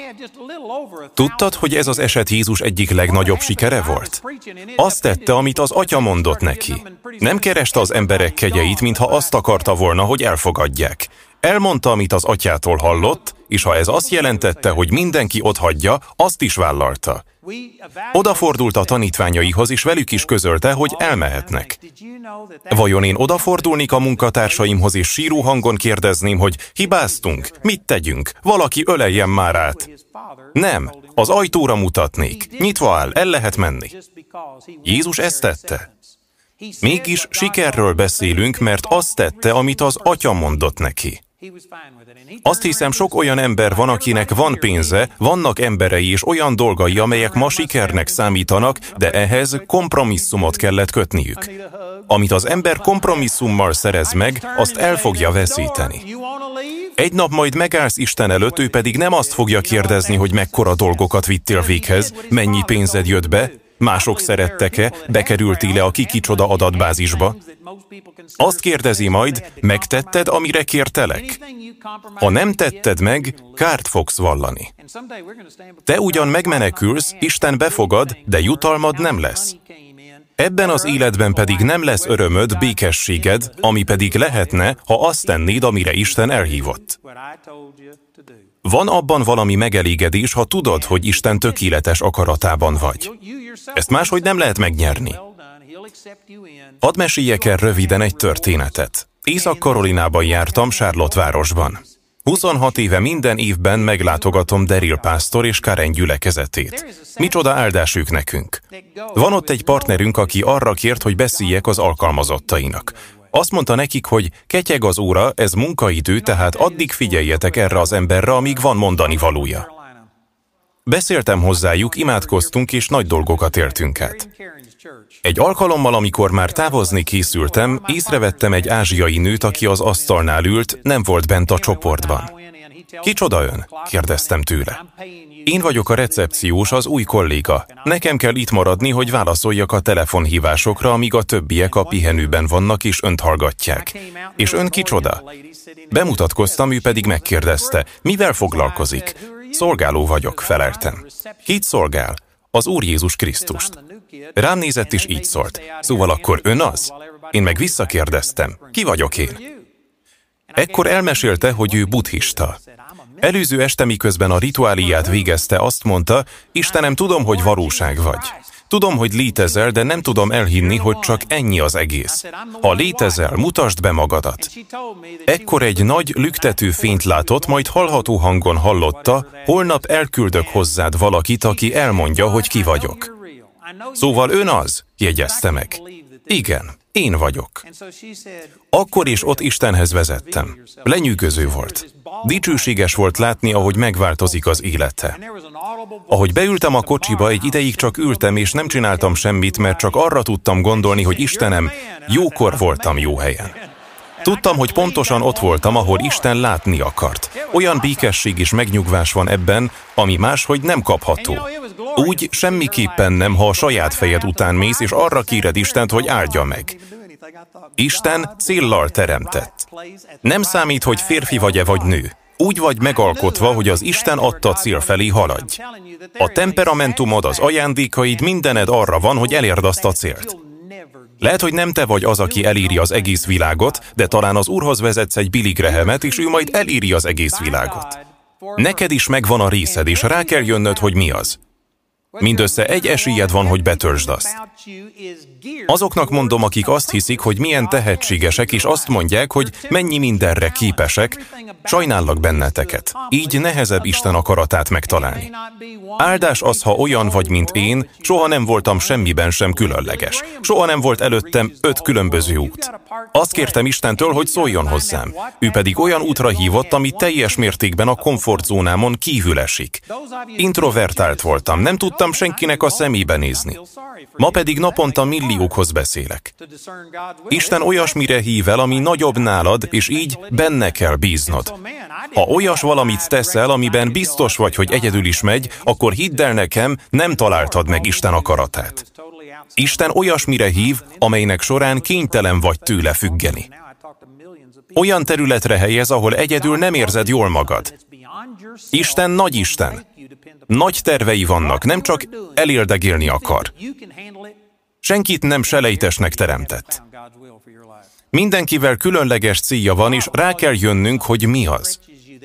S1: Tudtad, hogy ez az eset Jézus egyik legnagyobb sikere volt? Azt tette, amit az Atya mondott neki. Nem kereste az emberek kegyeit, mintha azt akarta volna, hogy elfogadják. Elmondta, amit az Atyától hallott, és ha ez azt jelentette, hogy mindenki otthagyja, azt is vállalta. Odafordult a tanítványaihoz, és velük is közölte, hogy elmehetnek. Vajon én odafordulnék a munkatársaimhoz, és síró hangon kérdezném, hogy hibáztunk, mit tegyünk, valaki öleljen már át? Nem, az ajtóra mutatnék, nyitva áll, el lehet menni. Jézus ezt tette. Mégis sikerről beszélünk, mert azt tette, amit az Atya mondott neki. Azt hiszem, sok olyan ember van, akinek van pénze, vannak emberei és olyan dolgai, amelyek ma sikernek számítanak, de ehhez kompromisszumot kellett kötniük. Amit az ember kompromisszummal szerez meg, azt el fogja veszíteni. Egy nap majd megállsz Isten előtt, ő pedig nem azt fogja kérdezni, hogy mekkora dolgokat vittél véghez, mennyi pénzed jött be, mások szerettek-e, bekerültél-e a ki-kicsoda adatbázisba. Azt kérdezi majd, megtetted, amire kértelek? Ha nem tetted meg, kárt fogsz vallani. Te ugyan megmenekülsz, Isten befogad, de jutalmad nem lesz. Ebben az életben pedig nem lesz örömöd, békességed, ami pedig lehetne, ha azt tennéd, amire Isten elhívott. Van abban valami megelégedés, ha tudod, hogy Isten tökéletes akaratában vagy. Ezt máshogy nem lehet megnyerni. Hadd meséljek el röviden egy történetet. Észak-Karolinában jártam, Charlotte városban. huszonhat éve minden évben meglátogatom Daryl pásztor és Karen gyülekezetét. Micsoda áldás ők nekünk. Van ott egy partnerünk, aki arra kért, hogy beszéljek az alkalmazottainak. Azt mondta nekik, hogy ketyeg az óra, ez munkaidő, tehát addig figyeljetek erre az emberre, amíg van mondani valója. Beszéltem hozzájuk, imádkoztunk és nagy dolgokat éltünk át. Egy alkalommal, amikor már távozni készültem, észrevettem egy ázsiai nőt, aki az asztalnál ült, nem volt bent a csoportban. Kicsoda ön? Kérdeztem tőle. Én vagyok a recepciós, az új kolléga. Nekem kell itt maradni, hogy válaszoljak a telefonhívásokra, amíg a többiek a pihenőben vannak és önt hallgatják. És ön kicsoda? Bemutatkoztam, ő pedig megkérdezte, mivel foglalkozik? Szolgáló vagyok, feleltem. Kit szolgál? Az Úr Jézus Krisztust. Rám nézett és így szólt. Szóval akkor ön az? Én meg visszakérdeztem. Ki vagyok én? Ekkor elmesélte, hogy ő buddhista. Előző este, miközben a rituáliát végezte, azt mondta, Istenem, tudom, hogy valóság vagy. Tudom, hogy létezel, de nem tudom elhinni, hogy csak ennyi az egész. Ha létezel, mutasd be magadat. Ekkor egy nagy, lüktető fényt látott, majd hallható hangon hallotta, holnap elküldök hozzád valakit, aki elmondja, hogy ki vagyok. Szóval ön az, jegyezte meg. Igen, én vagyok. Akkor is ott Istenhez vezettem. Lenyűgöző volt. Dicsőséges volt látni, ahogy megváltozik az élete. Ahogy beültem a kocsiba, egy ideig csak ültem, és nem csináltam semmit, mert csak arra tudtam gondolni, hogy Istenem, jókor voltam jó helyen. Tudtam, hogy pontosan ott voltam, ahol Isten látni akart. Olyan békesség és megnyugvás van ebben, ami máshogy nem kapható. Úgy semmiképpen nem, ha a saját fejed után mész, és arra kéred Istent, hogy áldja meg. Isten céllal teremtett. Nem számít, hogy férfi vagy-e vagy nő. Úgy vagy megalkotva, hogy az Isten adta cél felé haladj. A temperamentumod, az ajándékaid, mindened arra van, hogy elérd azt a célt. Lehet, hogy nem te vagy az, aki eléri az egész világot, de talán az Úrhoz vezetsz egy Billy Grahamet, és ő majd eléri az egész világot. Neked is megvan a részed, és rá kell jönnöd, hogy mi az. Mindössze egy esélyed van, hogy betörzsd azt. Azoknak mondom, akik azt hiszik, hogy milyen tehetségesek, és azt mondják, hogy mennyi mindenre képesek, sajnállak benneteket. Így nehezebb Isten akaratát megtalálni. Áldás az, ha olyan vagy, mint én, soha nem voltam semmiben sem különleges. Soha nem volt előttem öt különböző út. Azt kértem Istentől, hogy szóljon hozzám. Ő pedig olyan útra hívott, ami teljes mértékben a komfortzónámon kívül esik. Introvertált voltam, nem tudtam senkinek a szemébe nézni. Ma pedig naponta milliókhoz beszélek. Isten olyasmire hív el, ami nagyobb nálad, és így benne kell bíznod. Ha olyas valamit teszel, amiben biztos vagy, hogy egyedül is megy, akkor hidd el nekem, nem találtad meg Isten akaratát. Isten olyasmire hív, amelynek során kénytelen vagy tőle függeni. Olyan területre helyez, ahol egyedül nem érzed jól magad. Isten nagy Isten. Nagy tervei vannak, nem csak elérdegélni akar. Senkit nem selejtesnek teremtett. Mindenkivel különleges célja van, és rá kell jönnünk, hogy mi az.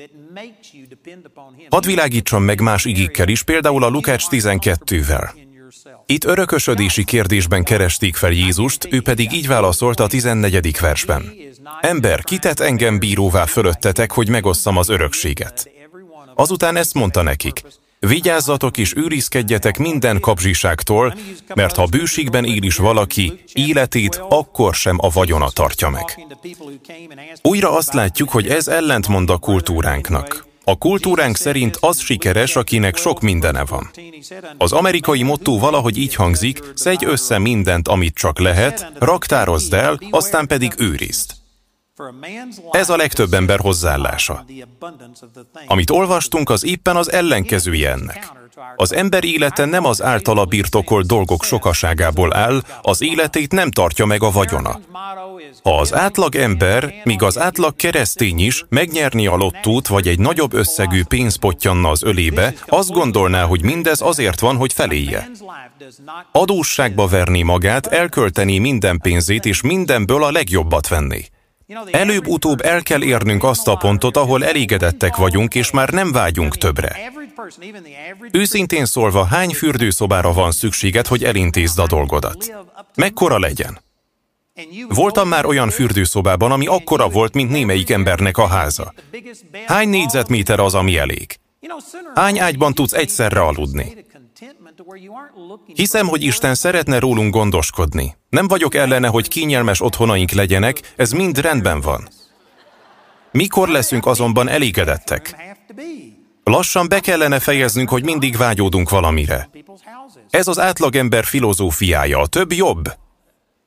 S1: Hadd világítsam meg más igékkel is, például a Lukács tizenkettővel. Itt örökösödési kérdésben keresték fel Jézust, ő pedig így válaszolt a tizennegyedik versben. Ember, ki tett engem bíróvá fölöttetek, hogy megosszam az örökséget? Azután ezt mondta nekik. Vigyázzatok és őrizkedjetek minden kapzsiságtól, mert ha bűségben él is valaki, életét akkor sem a vagyona tartja meg. Újra azt látjuk, hogy ez ellentmond a kultúránknak. A kultúránk szerint az sikeres, akinek sok mindene van. Az amerikai motto valahogy így hangzik, szedj össze mindent, amit csak lehet, raktározd el, aztán pedig őrizd. Ez a legtöbb ember hozzáállása. Amit olvastunk, az éppen az ellenkezője ennek. Az ember élete nem az általa birtokolt dolgok sokaságából áll, az életét nem tartja meg a vagyona. Ha az átlag ember, míg az átlag keresztény is megnyerni a lottót vagy egy nagyobb összegű pénz pottyanna az ölébe, azt gondolná, hogy mindez azért van, hogy felélje. Adósságba verni magát, elkölteni minden pénzét és mindenből a legjobbat venni. Előbb-utóbb el kell érnünk azt a pontot, ahol elégedettek vagyunk, és már nem vágyunk többre. Őszintén szólva, hány fürdőszobára van szükséged, hogy elintézd a dolgodat? Mekkora legyen? Voltam már olyan fürdőszobában, ami akkora volt, mint némelyik embernek a háza. Hány négyzetméter az, ami elég? Hány ágyban tudsz egyszerre aludni? Hiszem, hogy Isten szeretne rólunk gondoskodni. Nem vagyok ellene, hogy kényelmes otthonaink legyenek, ez mind rendben van. Mikor leszünk azonban elégedettek? Lassan be kellene fejeznünk, hogy mindig vágyódunk valamire. Ez az átlagember filozófiája, a több jobb.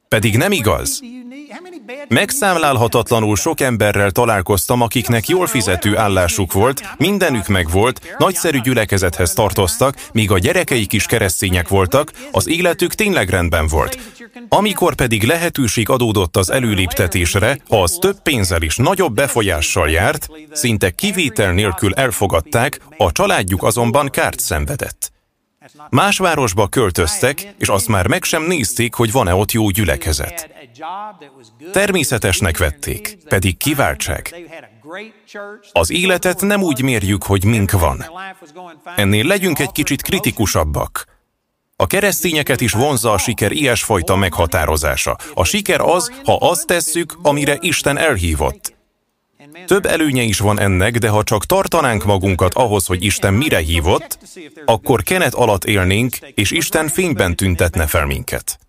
S1: Pedig nem igaz. Megszámlálhatatlanul sok emberrel találkoztam, akiknek jól fizető állásuk volt, mindenük megvolt, nagyszerű gyülekezethez tartoztak, míg a gyerekeik is keresztények voltak, az életük tényleg rendben volt. Amikor pedig lehetőség adódott az előléptetésre, ha az több pénzzel is nagyobb befolyással járt, szinte kivétel nélkül elfogadták, a családjuk azonban kárt szenvedett. Más városba költöztek, és azt már meg sem nézték, hogy van-e ott jó gyülekezet. Természetesnek vették, pedig kiváltság. Az életet nem úgy mérjük, hogy mink van. Ennél legyünk egy kicsit kritikusabbak. A keresztényeket is vonzza a siker ilyesfajta meghatározása. A siker az, ha azt tesszük, amire Isten elhívott. Több előnye is van ennek, de ha csak tartanánk magunkat ahhoz, hogy Isten mire hívott, akkor kenet alatt élnénk, és Isten fényben tüntetne fel minket.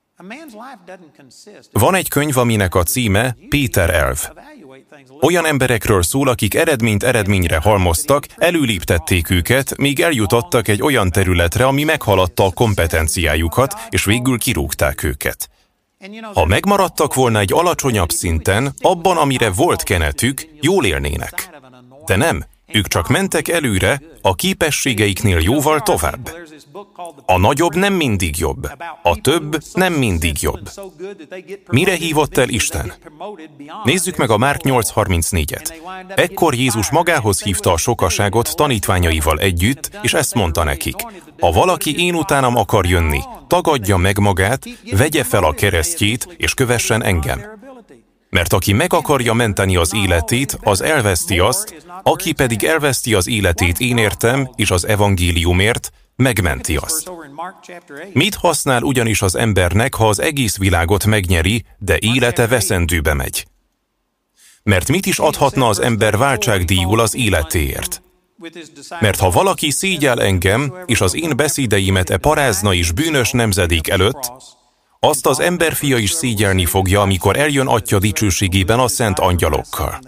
S1: Van egy könyv, aminek a címe Péter elv. Olyan emberekről szól, akik eredményt eredményre halmoztak, előléptették őket, míg eljutottak egy olyan területre, ami meghaladta a kompetenciájukat, és végül kirúgták őket. Ha megmaradtak volna egy alacsonyabb szinten, abban, amire volt kenetük, jól élnének. De nem, ők csak mentek előre, a képességeiknél jóval tovább. A nagyobb nem mindig jobb, a több nem mindig jobb. Mire hívott el Isten? Nézzük meg a Márk nyolc harmincnégyet. Ekkor Jézus magához hívta a sokaságot tanítványaival együtt, és ezt mondta nekik: ha valaki én utánam akar jönni, tagadja meg magát, vegye fel a keresztjét, és kövessen engem. Mert aki meg akarja menteni az életét, az elveszti azt, aki pedig elveszti az életét én értem, és az evangéliumért, megmenti azt. Mit használ ugyanis az embernek, ha az egész világot megnyeri, de élete veszendőbe megy? Mert mit is adhatna az ember váltságdíjul az életéért? Mert ha valaki szégyel engem, és az én beszédeimet e parázna is bűnös nemzedék előtt, azt az emberfia is szégyelni fogja, amikor eljön Atya dicsőségében a szent angyalokkal.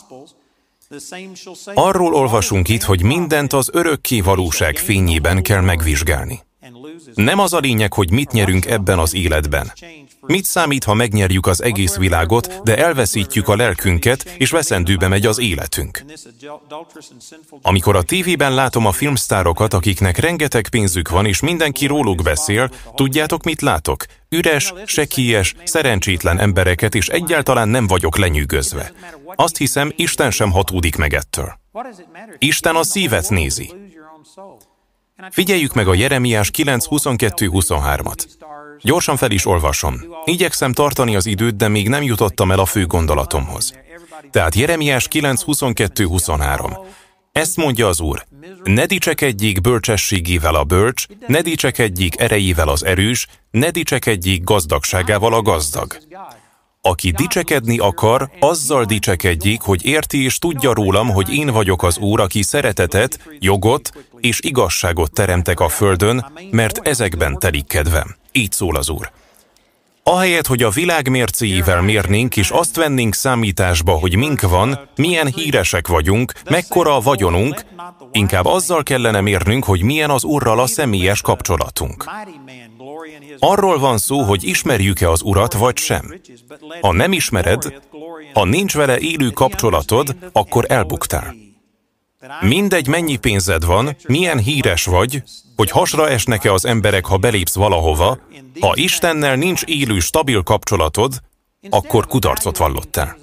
S1: Arról olvasunk itt, hogy mindent az örökké valóság fényében kell megvizsgálni. Nem az a lényeg, hogy mit nyerünk ebben az életben. Mit számít, ha megnyerjük az egész világot, de elveszítjük a lelkünket, és veszendőbe megy az életünk? Amikor a tévében látom a filmsztárokat, akiknek rengeteg pénzük van, és mindenki róluk beszél, tudjátok, mit látok? Üres, sekélyes, szerencsétlen embereket, és egyáltalán nem vagyok lenyűgözve. Azt hiszem, Isten sem hatódik meg ettől. Isten a szívet nézi. Figyeljük meg a Jeremiás kilenc huszonkettő huszonhármat. Gyorsan fel is olvasom. Igyekszem tartani az időt, de még nem jutottam el a fő gondolatomhoz. Tehát Jeremiás kilenc huszonkettő huszonhárom. Ezt mondja az Úr: ne dicsekedjék bölcsességével a bölcs, ne dicsekedjék erejével az erős, ne dicsekedjék gazdagságával a gazdag. Aki dicsekedni akar, azzal dicsekedjék, hogy érti és tudja rólam, hogy én vagyok az Úr, aki szeretetet, jogot és igazságot teremtek a földön, mert ezekben telik kedvem. Így szól az Úr. Ahelyett, hogy a világ mércéjével mérnénk, és azt vennénk számításba, hogy mink van, milyen híresek vagyunk, mekkora a vagyonunk, inkább azzal kellene mérnünk, hogy milyen az Úrral a személyes kapcsolatunk. Arról van szó, hogy ismerjük-e az Urat, vagy sem. Ha nem ismered, ha nincs vele élő kapcsolatod, akkor elbuktál. Mindegy, mennyi pénzed van, milyen híres vagy, hogy hasra esnek-e az emberek, ha belépsz valahova, ha Istennel nincs élő, stabil kapcsolatod, akkor kudarcot vallottál.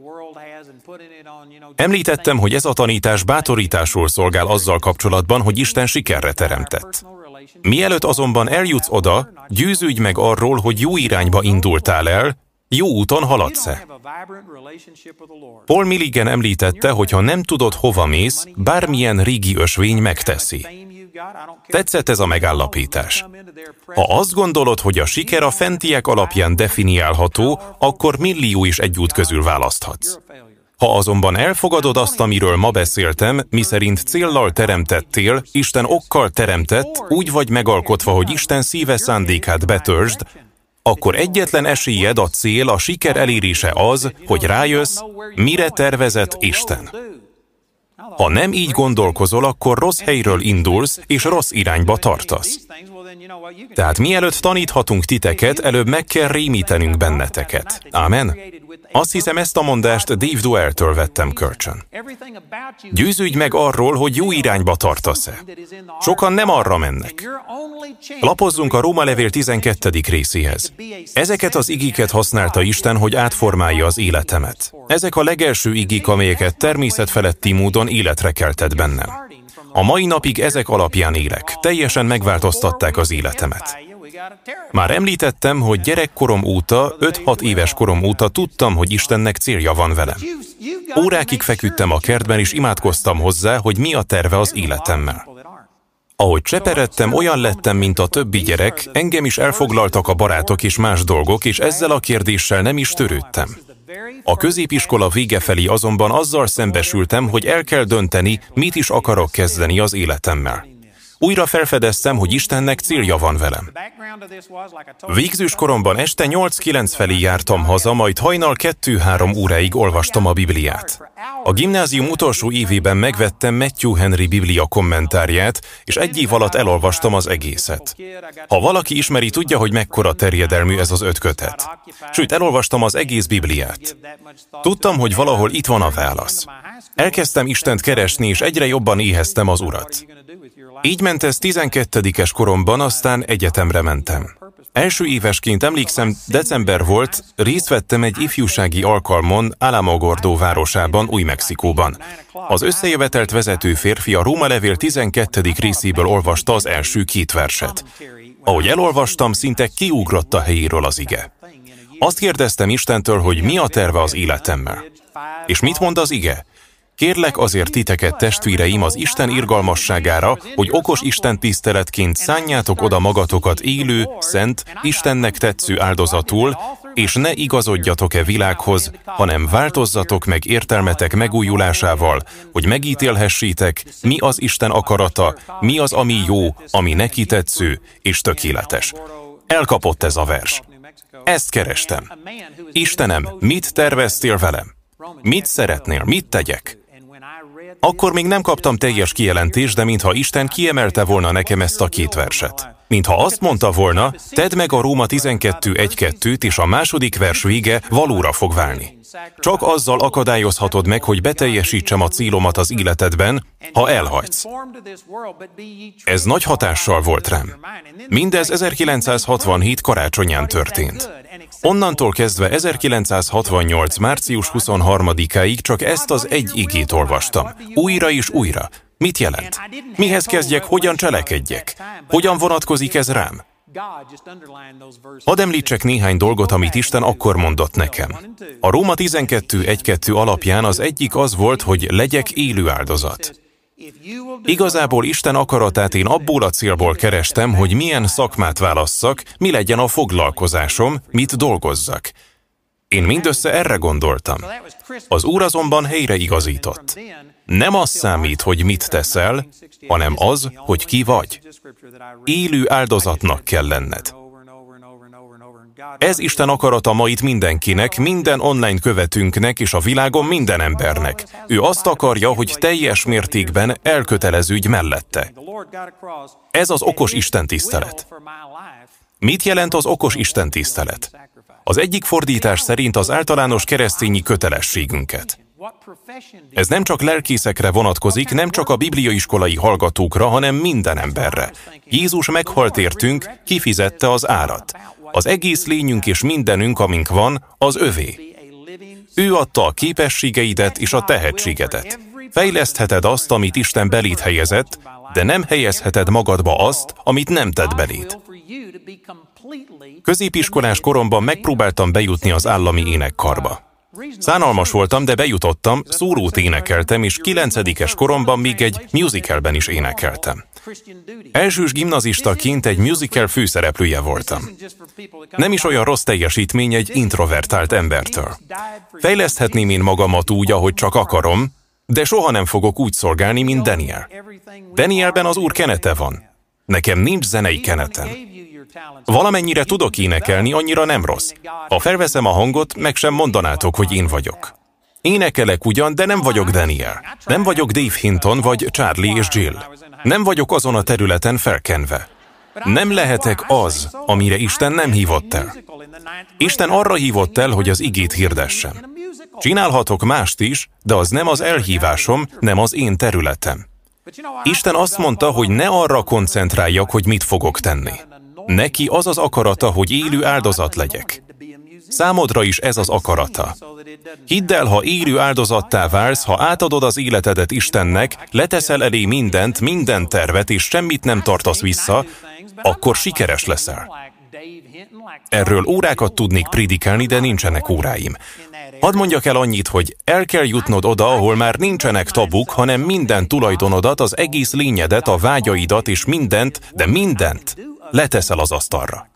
S1: Említettem, hogy ez a tanítás bátorításról szolgál azzal kapcsolatban, hogy Isten sikerre teremtett. Mielőtt azonban eljutsz oda, győződj meg arról, hogy jó irányba indultál el, jó úton haladsz-e. Paul Milligan említette, hogy ha nem tudod, hova mész, bármilyen régi ösvény megteszi. Tetszett ez a megállapítás. Ha azt gondolod, hogy a siker a fentiek alapján definiálható, akkor millió is egy út közül választhatsz. Ha azonban elfogadod azt, amiről ma beszéltem, miszerint céllal teremtettél, Isten okkal teremtett, úgy vagy megalkotva, hogy Isten szíve szándékát betörzsd, akkor egyetlen esélyed, a cél, a siker elérése az, hogy rájössz, mire tervezett Isten. Ha nem így gondolkozol, akkor rossz helyről indulsz, és rossz irányba tartasz. Tehát mielőtt taníthatunk titeket, előbb meg kell rémítenünk benneteket. Ámen? Azt hiszem, ezt a mondást Dave Duell-től vettem kölcsön. Győződj meg arról, hogy jó irányba tartasz-e. Sokan nem arra mennek. Lapozzunk a Róma levél tizenkettedik részéhez. Ezeket az igéket használta Isten, hogy átformálja az életemet. Ezek a legelső igék, amelyeket természetfeletti módon életre keltett bennem. A mai napig ezek alapján élek. Teljesen megváltoztatták az életemet. Már említettem, hogy gyerekkorom óta, öt-hat éves korom óta tudtam, hogy Istennek célja van velem. Órákig feküdtem a kertben, és imádkoztam hozzá, hogy mi a terve az életemmel. Ahogy cseperedtem, olyan lettem, mint a többi gyerek, engem is elfoglaltak a barátok és más dolgok, és ezzel a kérdéssel nem is törődtem. A középiskola vége felé azonban azzal szembesültem, hogy el kell dönteni, mit is akarok kezdeni az életemmel. Újra felfedeztem, hogy Istennek célja van velem. Végzős koromban este nyolc-kilenc felé jártam haza, majd hajnal kettő-három óráig olvastam a Bibliát. A gimnázium utolsó évében megvettem Matthew Henry Biblia kommentárját, és egy év alatt elolvastam az egészet. Ha valaki ismeri, tudja, hogy mekkora terjedelmű ez az öt kötet. Sőt, elolvastam az egész Bibliát. Tudtam, hogy valahol itt van a válasz. Elkezdtem Istent keresni, és egyre jobban éheztem az Urat. Így ment ez tizenkettedikes koromban, aztán egyetemre mentem. Első évesként, emlékszem, december volt, részt vettem egy ifjúsági alkalmon Alamogordo városában, Új-Mexikóban. Az összejövetelt vezető férfi a Róma levél tizenkettedik részéből olvasta az első két verset. Ahogy elolvastam, szinte kiugrott a helyéről az ige. Azt kérdeztem Istentől, hogy mi a terve az életemmel. És mit mond az ige? Kérlek azért titeket, testvéreim, az Isten irgalmasságára, hogy okos Isten tiszteletként szánjátok oda magatokat élő, szent, Istennek tetsző áldozatul, és ne igazodjatok-e világhoz, hanem változzatok meg értelmetek megújulásával, hogy megítélhessétek, mi az Isten akarata, mi az, ami jó, ami neki tetsző és tökéletes. Elkapott ez a vers. Ezt kerestem. Istenem, mit terveztél velem? Mit szeretnél? Mit tegyek? Akkor még nem kaptam teljes kijelentést, de mintha Isten kiemelte volna nekem ezt a két verset. Mintha azt mondta volna, tedd meg a Róma tizenkettő egy-kettőt, és a második vers vége valóra fog válni. Csak azzal akadályozhatod meg, hogy beteljesítsem a célomat az életedben, ha elhagysz. Ez nagy hatással volt rám. Mindez ezerkilencszázhatvanhét karácsonyán történt. Onnantól kezdve ezerkilencszázhatvannyolc március huszonharmadikáig csak ezt az egy igét olvastam. Újra és újra. Mit jelent? Mihez kezdjek, hogyan cselekedjek? Hogyan vonatkozik ez rám? Hadd említsek néhány dolgot, amit Isten akkor mondott nekem. A Róma tizenkettő egy-kettő alapján az egyik az volt, hogy legyek élő áldozat. Igazából Isten akaratát én abból a célból kerestem, hogy milyen szakmát válasszak, mi legyen a foglalkozásom, mit dolgozzak. Én mindössze erre gondoltam. Az Úr azonban helyreigazított. Nem az számít, hogy mit teszel, hanem az, hogy ki vagy. Élő áldozatnak kell lenned. Ez Isten akarata ma itt mindenkinek, minden online követőnknek és a világon minden embernek. Ő azt akarja, hogy teljes mértékben elköteleződj mellette. Ez az okos Isten tisztelet. Mit jelent az okos Isten tisztelet? Az egyik fordítás szerint az általános keresztényi kötelességünket. Ez nem csak lelkészekre vonatkozik, nem csak a bibliaiskolai hallgatókra, hanem minden emberre. Jézus meghalt értünk, kifizette az árat. Az egész lényünk és mindenünk, amink van, az övé. Ő adta a képességeidet és a tehetségedet. Fejlesztheted azt, amit Isten beléd helyezett, de nem helyezheted magadba azt, amit nem tett beléd. Középiskolás koromban megpróbáltam bejutni az állami énekkarba. Szánalmas voltam, de bejutottam, szólót énekeltem, és kilencedikes koromban még egy musicalben is énekeltem. Elsős gimnazistaként egy musical főszereplője voltam. Nem is olyan rossz teljesítmény egy introvertált embertől. Fejleszthetném én magamat úgy, ahogy csak akarom, de soha nem fogok úgy szolgálni, mint Daniel. Danielben az Úr kenete van. Nekem nincs zenei kenetem. Valamennyire tudok énekelni, annyira nem rossz. Ha felveszem a hangot, meg sem mondanátok, hogy én vagyok. Énekelek ugyan, de nem vagyok Daniel. Nem vagyok Dave Hinton vagy Charlie és Jill. Nem vagyok azon a területen felkenve. Nem lehetek az, amire Isten nem hívott el. Isten arra hívott el, hogy az igét hirdessem. Csinálhatok mást is, de az nem az elhívásom, nem az én területem. Isten azt mondta, hogy ne arra koncentráljak, hogy mit fogok tenni. Neki az az akarata, hogy élő áldozat legyek. Számodra is ez az akarata. Hidd el, ha élő áldozattá válsz, ha átadod az életedet Istennek, leteszel elé mindent, minden tervet, és semmit nem tartasz vissza, akkor sikeres leszel. Erről órákat tudnék prédikálni, de nincsenek óráim. Hadd mondjak el annyit, hogy el kell jutnod oda, ahol már nincsenek tabuk, hanem minden tulajdonodat, az egész lényedet, a vágyaidat és mindent, de mindent leteszel az asztalra.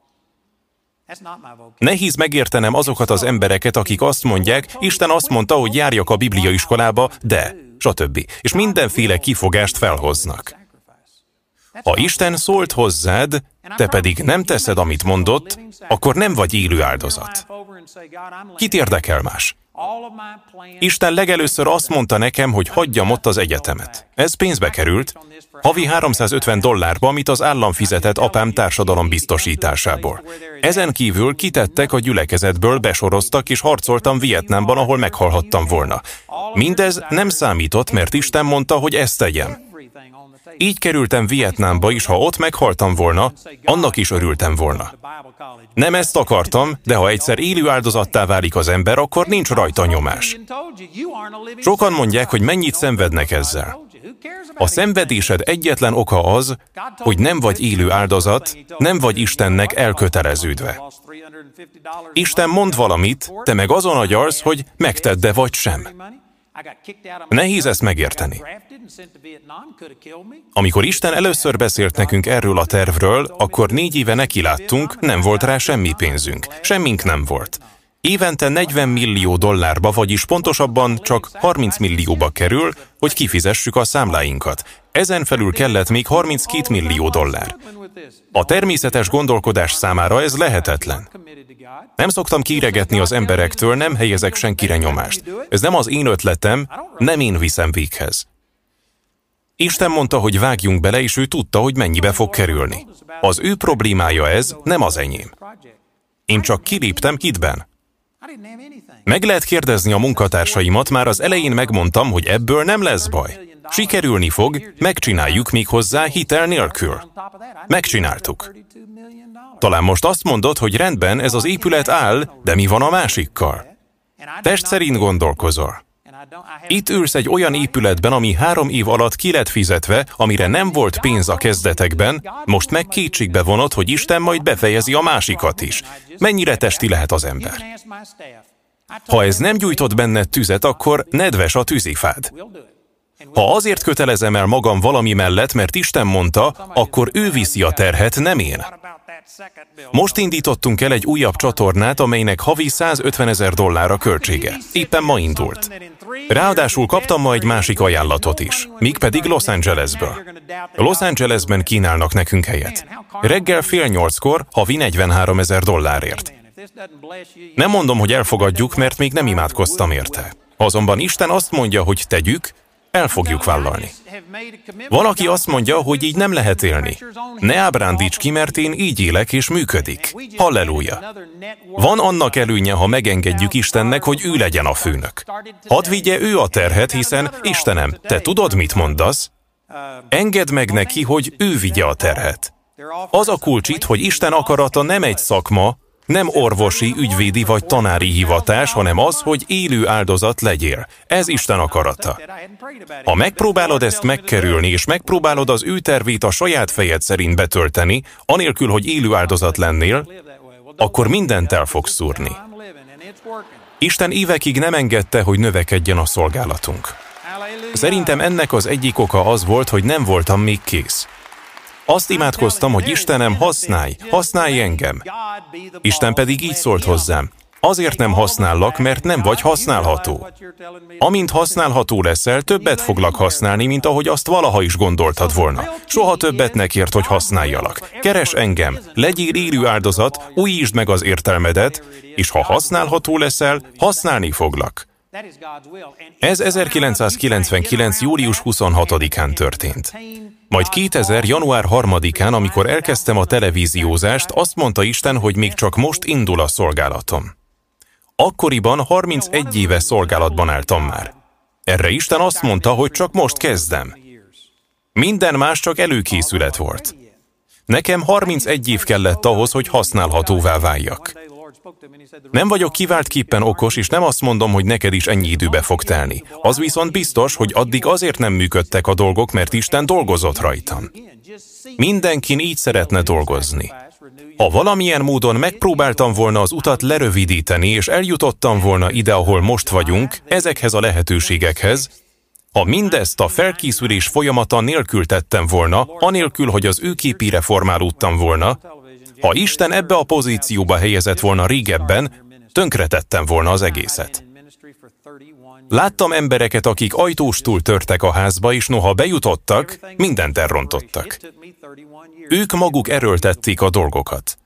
S1: Nehéz megértenem azokat az embereket, akik azt mondják, Isten azt mondta, hogy járjak a bibliaiskolába, de, stb. És mindenféle kifogást felhoznak. Ha Isten szólt hozzád, te pedig nem teszed, amit mondott, akkor nem vagy élő áldozat. Kit érdekel más? Isten legelőször azt mondta nekem, hogy hagyjam ott az egyetemet. Ez pénzbe került, havi háromszázötven dollárba, amit az állam fizetett apám társadalombiztosításából. Ezen kívül kitettek a gyülekezetből, besoroztak, és harcoltam Vietnámban, ahol meghalhattam volna. Mindez nem számított, mert Isten mondta, hogy ezt tegyem. Így kerültem Vietnámba is, ha ott meghaltam volna, annak is örültem volna. Nem ezt akartam, de ha egyszer élő áldozattá válik az ember, akkor nincs rajta nyomás. Sokan mondják, hogy mennyit szenvednek ezzel. A szenvedésed egyetlen oka az, hogy nem vagy élő áldozat, nem vagy Istennek elköteleződve. Isten mond valamit, te meg azon agyalsz, hogy megtedd-e vagy sem. Nehéz ezt megérteni. Amikor Isten először beszélt nekünk erről a tervről, akkor négy éve nekiláttunk, nem volt rá semmi pénzünk. Semmink nem volt. Évente negyven millió dollárba, vagyis pontosabban csak harminc millióba kerül, hogy kifizessük a számláinkat. Ezen felül kellett még harminckét millió dollár. A természetes gondolkodás számára ez lehetetlen. Nem szoktam kiregetni az emberektől, nem helyezek senkire nyomást. Ez nem az én ötletem, nem én viszem véghez. Isten mondta, hogy vágjunk bele, és ő tudta, hogy mennyibe fog kerülni. Az ő problémája ez, nem az enyém. Én csak kiléptem hitben. Meg lehet kérdezni a munkatársaimat, már az elején megmondtam, hogy ebből nem lesz baj. Sikerülni fog, megcsináljuk még hozzá hitel nélkül. Megcsináltuk. Talán most azt mondod, hogy rendben, ez az épület áll, de mi van a másikkal? Test szerint gondolkozol. Itt ülsz egy olyan épületben, ami három év alatt ki lett fizetve, amire nem volt pénz a kezdetekben, most meg kétségbe vonod, hogy Isten majd befejezi a másikat is. Mennyire testi lehet az ember? Ha ez nem gyújtott benned tüzet, akkor nedves a tűzifád. Ha azért kötelezem el magam valami mellett, mert Isten mondta, akkor ő viszi a terhet, nem én. Most indítottunk el egy újabb csatornát, amelynek havi százötvenezer dollár a költsége. Éppen ma indult. Ráadásul kaptam ma egy másik ajánlatot is, mégpedig Los Angelesből. Los Angelesben kínálnak nekünk helyet. Reggel fél nyolckor havi negyvenháromezer dollárért. Nem mondom, hogy elfogadjuk, mert még nem imádkoztam érte. Azonban Isten azt mondja, hogy tegyük, el fogjuk vállalni. Van, aki azt mondja, hogy így nem lehet élni. Ne ábrándíts ki, mert én így élek és működik. Halleluja! Van annak előnye, ha megengedjük Istennek, hogy ő legyen a főnök. Hadd vigye ő a terhet, hiszen Istenem, te tudod, mit mondasz? Engedd meg neki, hogy ő vigye a terhet. Az a kulcs itt, hogy Isten akarata nem egy szakma, nem orvosi, ügyvédi vagy tanári hivatás, hanem az, hogy élő áldozat legyél. Ez Isten akarata. Ha megpróbálod ezt megkerülni, és megpróbálod az ő tervét a saját fejed szerint betölteni, anélkül, hogy élő áldozat lennél, akkor mindent el fogsz szúrni. Isten évekig nem engedte, hogy növekedjen a szolgálatunk. Szerintem ennek az egyik oka az volt, hogy nem voltam még kész. Azt imádkoztam, hogy Istenem, használj, használj engem. Isten pedig így szólt hozzám. Azért nem használlak, mert nem vagy használható. Amint használható leszel, többet foglak használni, mint ahogy azt valaha is gondoltad volna. Soha többet ne kért, hogy használjalak. Keres engem, legyél élő áldozat, újítsd meg az értelmedet, és ha használható leszel, használni foglak. Ez ezerkilencszázkilencvenkilenc. július huszonhatodikán történt. Majd kétezer. január harmadikán, amikor elkezdtem a televíziózást, azt mondta Isten, hogy még csak most indul a szolgálatom. Akkoriban harmincegy éves szolgálatban álltam már. Erre Isten azt mondta, hogy csak most kezdem. Minden más csak előkészület volt. Nekem harmincegy év kellett ahhoz, hogy használhatóvá váljak. Nem vagyok kiváltképpen okos, és nem azt mondom, hogy neked is ennyi időbe fog telni. Az viszont biztos, hogy addig azért nem működtek a dolgok, mert Isten dolgozott rajtam. Mindenkin így szeretne dolgozni. Ha valamilyen módon megpróbáltam volna az utat lerövidíteni, és eljutottam volna ide, ahol most vagyunk, ezekhez a lehetőségekhez, ha mindezt a felkészülés folyamata nélkül tettem volna, anélkül, hogy az ő képére formálódtam volna, ha Isten ebbe a pozícióba helyezett volna régebben, tönkretettem volna az egészet. Láttam embereket, akik ajtóstól törtek a házba, és noha bejutottak, mindent elrontottak. Ők maguk erőltették a dolgokat.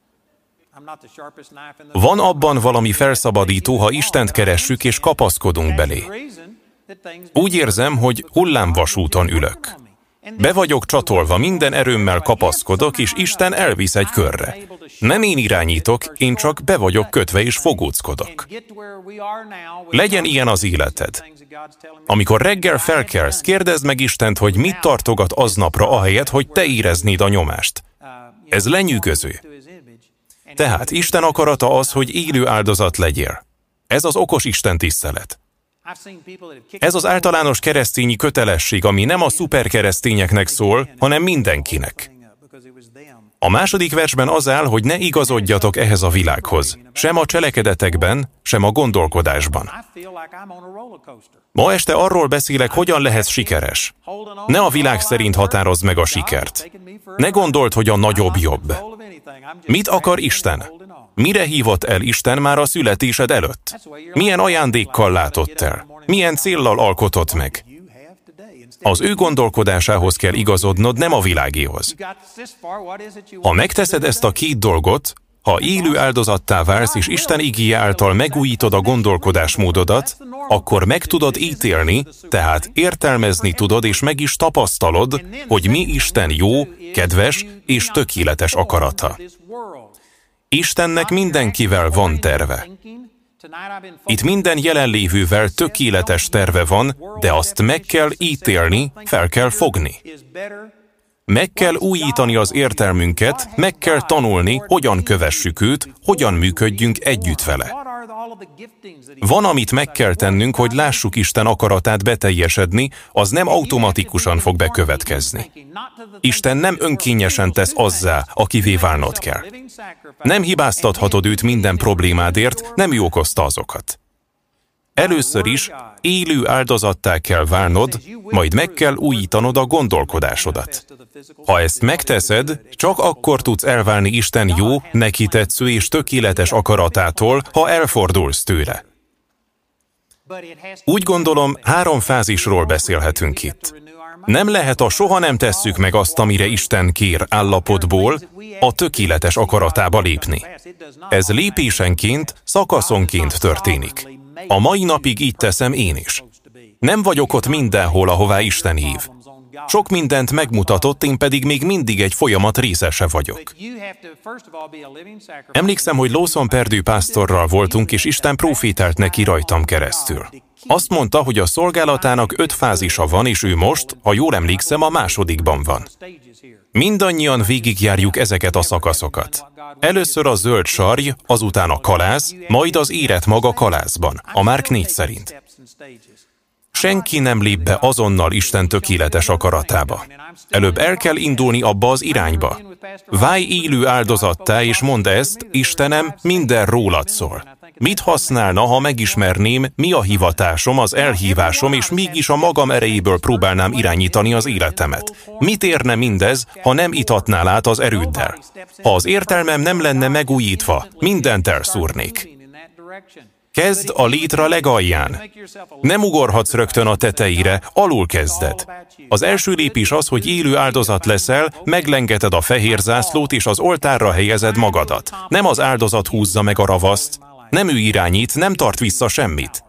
S1: Van abban valami felszabadító, ha Istent keressük és kapaszkodunk belé. Úgy érzem, hogy hullámvasúton ülök. Be vagyok csatolva, minden erőmmel kapaszkodok, és Isten elvisz egy körre. Nem én irányítok, én csak be vagyok kötve és fogóckodok. Legyen ilyen az életed. Amikor reggel felkelsz, kérdezd meg Istent, hogy mit tartogat aznapra, ahelyett, hogy te éreznéd a nyomást. Ez lenyűgöző. Tehát Isten akarata az, hogy élő áldozat legyél. Ez az okos Isten tisztelet. Ez az általános keresztényi kötelesség, ami nem a szuperkeresztényeknek szól, hanem mindenkinek. A második versben az áll, hogy ne igazodjatok ehhez a világhoz, sem a cselekedetekben, sem a gondolkodásban. Ma este arról beszélek, hogyan lehetsz sikeres. Ne a világ szerint határozd meg a sikert. Ne gondold, hogy a nagyobb jobb. Mit akar Isten? Mire hívott el Isten már a születésed előtt? Milyen ajándékkal látott el? Milyen céllal alkotott meg? Az ő gondolkodásához kell igazodnod, nem a világéhoz. Ha megteszed ezt a két dolgot, ha élő áldozattá válsz, és Isten igéje által megújítod a gondolkodásmódodat, akkor meg tudod ítélni, tehát értelmezni tudod, és meg is tapasztalod, hogy mi Isten jó, kedves és tökéletes akarata. Istennek mindenkivel van terve. Itt minden jelenlévővel tökéletes terve van, de azt meg kell ítélni, fel kell fogni. Meg kell újítani az értelmünket, meg kell tanulni, hogyan kövessük őt, hogyan működjünk együtt vele. Van, amit meg kell tennünk, hogy lássuk Isten akaratát beteljesedni, az nem automatikusan fog bekövetkezni. Isten nem önkényesen tesz azzá, akivé válnod kell. Nem hibáztathatod őt minden problémádért, nem ő okozta azokat. Először is élő áldozattá kell válnod, majd meg kell újítanod a gondolkodásodat. Ha ezt megteszed, csak akkor tudsz elválni Isten jó, neki tetsző és tökéletes akaratától, ha elfordulsz tőle. Úgy gondolom, három fázisról beszélhetünk itt. Nem lehet a soha nem tesszük meg azt, amire Isten kér állapotból, a tökéletes akaratába lépni. Ez lépésenként, szakaszonként történik. A mai napig így teszem én is. Nem vagyok ott mindenhol, ahová Isten hív. Sok mindent megmutatott, én pedig még mindig egy folyamat részese vagyok. Emlékszem, hogy Lawson Perdue pásztorral voltunk, és Isten profétált neki rajtam keresztül. Azt mondta, hogy a szolgálatának öt fázisa van, és ő most, ha jól emlékszem, a másodikban van. Mindannyian végigjárjuk ezeket a szakaszokat. Először a zöld sarj, azután a kalász, majd az érett maga kalászban, a Márk négy szerint. Senki nem lép be azonnal Isten tökéletes akaratába. Előbb el kell indulni abba az irányba. Válj élő áldozattá, és mondd ezt, Istenem, minden rólad szól. Mit használna, ha megismerném, mi a hivatásom, az elhívásom, és mégis a magam erejéből próbálnám irányítani az életemet? Mit érne mindez, ha nem itatnál át az erőddel? Ha az értelmem nem lenne megújítva, mindent elszúrnék. Kezdd a létra legalján. Nem ugorhatsz rögtön a tetejére, alul kezded. Az első lépés az, hogy élő áldozat leszel, meglengeted a fehér zászlót, és az oltárra helyezed magadat. Nem az áldozat húzza meg a ravaszt, nem ő irányít, nem tart vissza semmit.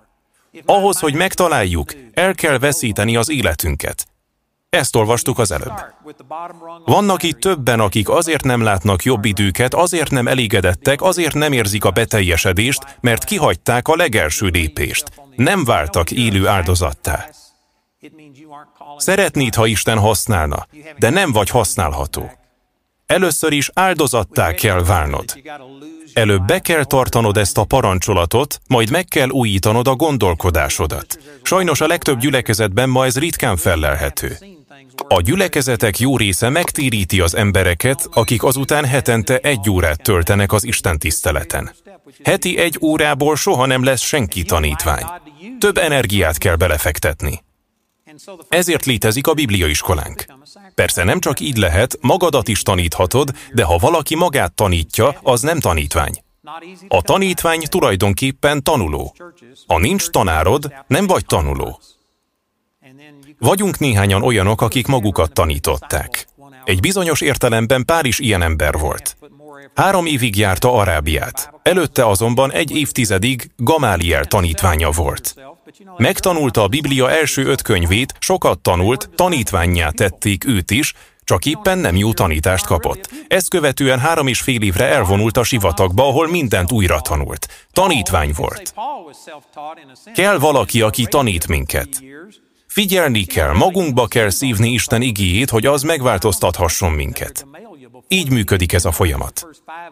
S1: Ahhoz, hogy megtaláljuk, el kell veszíteni az életünket. Ezt olvastuk az előbb. Vannak itt többen, akik azért nem látnak jobb időket, azért nem elégedettek, azért nem érzik a beteljesedést, mert kihagyták a legelső lépést. Nem váltak élő áldozattá. Szeretnéd, ha Isten használna, de nem vagy használható. Először is áldozattá kell válnod. Előbb be kell tartanod ezt a parancsolatot, majd meg kell újítanod a gondolkodásodat. Sajnos a legtöbb gyülekezetben ma ez ritkán fellelhető. A gyülekezetek jó része megtéríti az embereket, akik azután hetente egy órát töltenek az Isten tiszteleten. Heti egy órából soha nem lesz senki tanítvány. Több energiát kell belefektetni. Ezért létezik a bibliaiskolánk. Persze nem csak így lehet, magadat is taníthatod, de ha valaki magát tanítja, az nem tanítvány. A tanítvány tulajdonképpen tanuló. Ha nincs tanárod, nem vagy tanuló. Vagyunk néhányan olyanok, akik magukat tanították. Egy bizonyos értelemben Pál is ilyen ember volt. Három évig járta Arábiát, előtte azonban egy évtizedig Gamáliel tanítványa volt. Megtanulta a Biblia első öt könyvét, sokat tanult, tanítvánnyá tették őt is, csak éppen nem jó tanítást kapott. Ezt követően három és fél évre elvonult a sivatagba, ahol mindent újra tanult. Tanítvány volt. Kell valaki, aki tanít minket. Figyelni kell, magunkba kell szívni Isten igéjét, hogy az megváltoztathasson minket. Így működik ez a folyamat.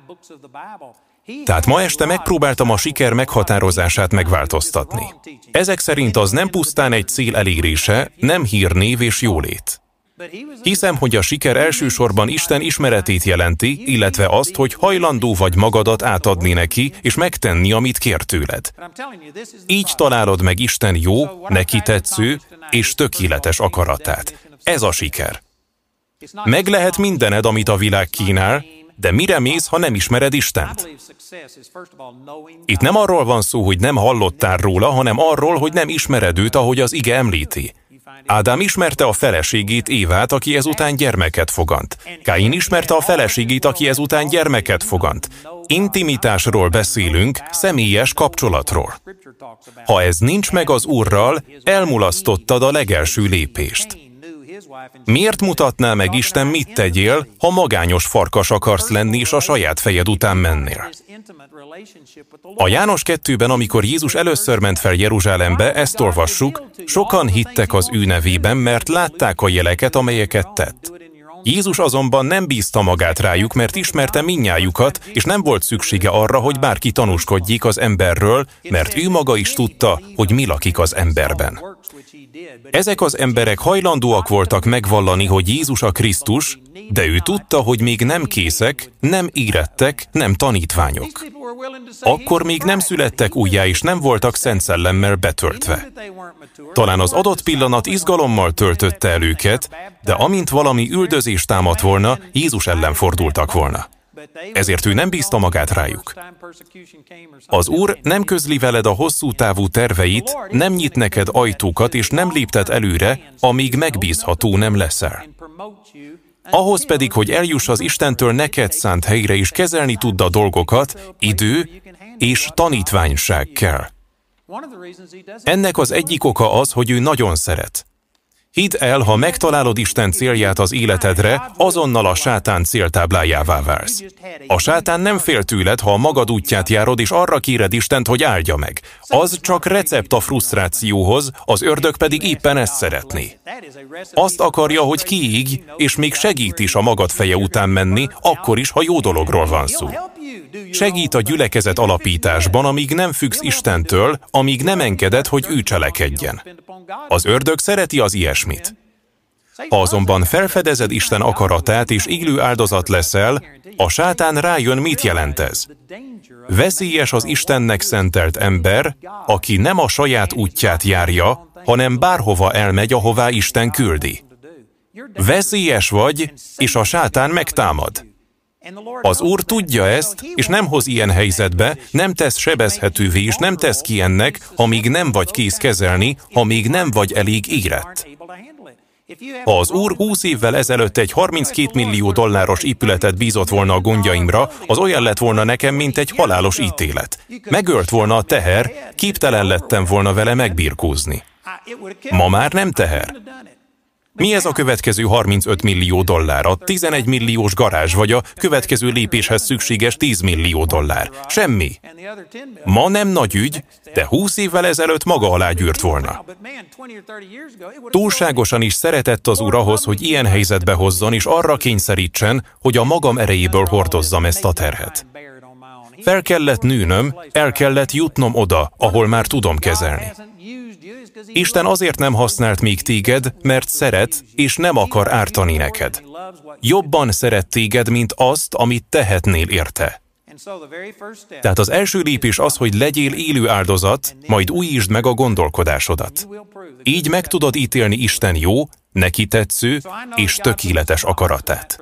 S1: Tehát ma este megpróbáltam a siker meghatározását megváltoztatni. Ezek szerint az nem pusztán egy cél elérése, nem hírnév és jólét. Hiszem, hogy a siker elsősorban Isten ismeretét jelenti, illetve azt, hogy hajlandó vagy magadat átadni neki, és megtenni, amit kér tőled. Így találod meg Isten jó, neki tetsző és tökéletes akaratát. Ez a siker. Meg lehet mindened, amit a világ kínál, de mire mész, ha nem ismered Istent? Itt nem arról van szó, hogy nem hallottál róla, hanem arról, hogy nem ismered őt, ahogy az ige említi. Ádám ismerte a feleségét, Évát, aki ezután gyermeket fogant. Káin ismerte a feleségét, aki ezután gyermeket fogant. Intimitásról beszélünk, személyes kapcsolatról. Ha ez nincs meg az Úrral, elmulasztottad a legelső lépést. Miért mutatná meg Isten, mit tegyél, ha magányos farkas akarsz lenni, és a saját fejed után mennél? A János kettőben, amikor Jézus először ment fel Jeruzsálembe, ezt olvassuk, sokan hittek az ő nevében, mert látták a jeleket, amelyeket tett. Jézus azonban nem bízta magát rájuk, mert ismerte mindnyájukat, és nem volt szüksége arra, hogy bárki tanúskodjék az emberről, mert ő maga is tudta, hogy mi lakik az emberben. Ezek az emberek hajlandóak voltak megvallani, hogy Jézus a Krisztus, de ő tudta, hogy még nem készek, nem érettek, nem tanítványok. Akkor még nem születtek újjá, és nem voltak Szent Szellemmel betöltve. Talán az adott pillanat izgalommal töltötte el őket, de amint valami üldözés támadt volna, Jézus ellen fordultak volna. Ezért ő nem bízta magát rájuk. Az Úr nem közli veled a hosszú távú terveit, nem nyit neked ajtókat, és nem léptet előre, amíg megbízható nem leszel. Ahhoz pedig, hogy eljuss az Istentől neked szánt helyre, és kezelni tudd a dolgokat, idő és tanítványság kell. Ennek az egyik oka az, hogy ő nagyon szeret. Hidd el, ha megtalálod Isten célját az életedre, azonnal a sátán céltáblájává válsz. A sátán nem fél tőled, ha a magad útját járod, és arra kéred Istent, hogy áldja meg. Az csak recept a frusztrációhoz, az ördög pedig éppen ezt szeretné. Azt akarja, hogy kiígy, és még segít is a magad feje után menni, akkor is, ha jó dologról van szó. Segít a gyülekezet alapításban, amíg nem függsz Istentől, amíg nem engeded, hogy ő cselekedjen. Az ördög szereti az ilyesmit. Ha azonban felfedezed Isten akaratát és élő áldozat leszel, a sátán rájön, mit jelent ez. Veszélyes az Istennek szentelt ember, aki nem a saját útját járja, hanem bárhova elmegy, ahová Isten küldi. Veszélyes vagy, és a sátán megtámad. Az Úr tudja ezt, és nem hoz ilyen helyzetbe, nem tesz sebezhetővé, és nem tesz ki ennek, amíg nem vagy kész kezelni, amíg nem vagy elég érett. Ha az Úr húsz évvel ezelőtt egy harminckét millió dolláros épületet bízott volna a gondjaimra, az olyan lett volna nekem, mint egy halálos ítélet. Megölt volna a teher, képtelen lettem volna vele megbirkózni. Ma már nem teher. Mi ez a következő harmincöt millió dollár? A tizenegy milliós garázs vagy a következő lépéshez szükséges tíz millió dollár? Semmi. Ma nem nagy ügy, de húsz évvel ezelőtt maga alá gyűrt volna. Túlságosan is szeretett az Úr ahhoz, hogy ilyen helyzetbe hozzon, és arra kényszerítsen, hogy a magam erejéből hordozzam ezt a terhet. Fel kellett nőnöm, el kellett jutnom oda, ahol már tudom kezelni. Isten azért nem használt még téged, mert szeret, és nem akar ártani neked. Jobban szeret téged, mint azt, amit tehetnél érte. Tehát az első lépés az, hogy legyél élő áldozat, majd újítsd meg a gondolkodásodat. Így meg tudod ítélni Isten jó, neki tetsző és tökéletes akaratát.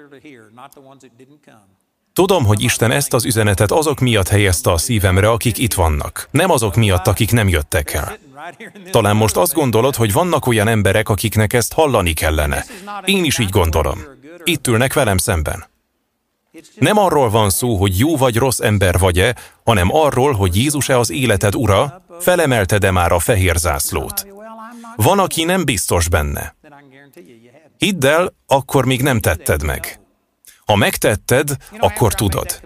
S1: Tudom, hogy Isten ezt az üzenetet azok miatt helyezte a szívemre, akik itt vannak. Nem azok miatt, akik nem jöttek el. Talán most azt gondolod, hogy vannak olyan emberek, akiknek ezt hallani kellene. Én is így gondolom. Itt ülnek velem szemben. Nem arról van szó, hogy jó vagy rossz ember vagy-e, hanem arról, hogy Jézus-e az életed ura, felemelted-e már a fehér zászlót. Van, aki nem biztos benne. Hidd el, akkor még nem tetted meg. Ha megtetted, akkor tudod.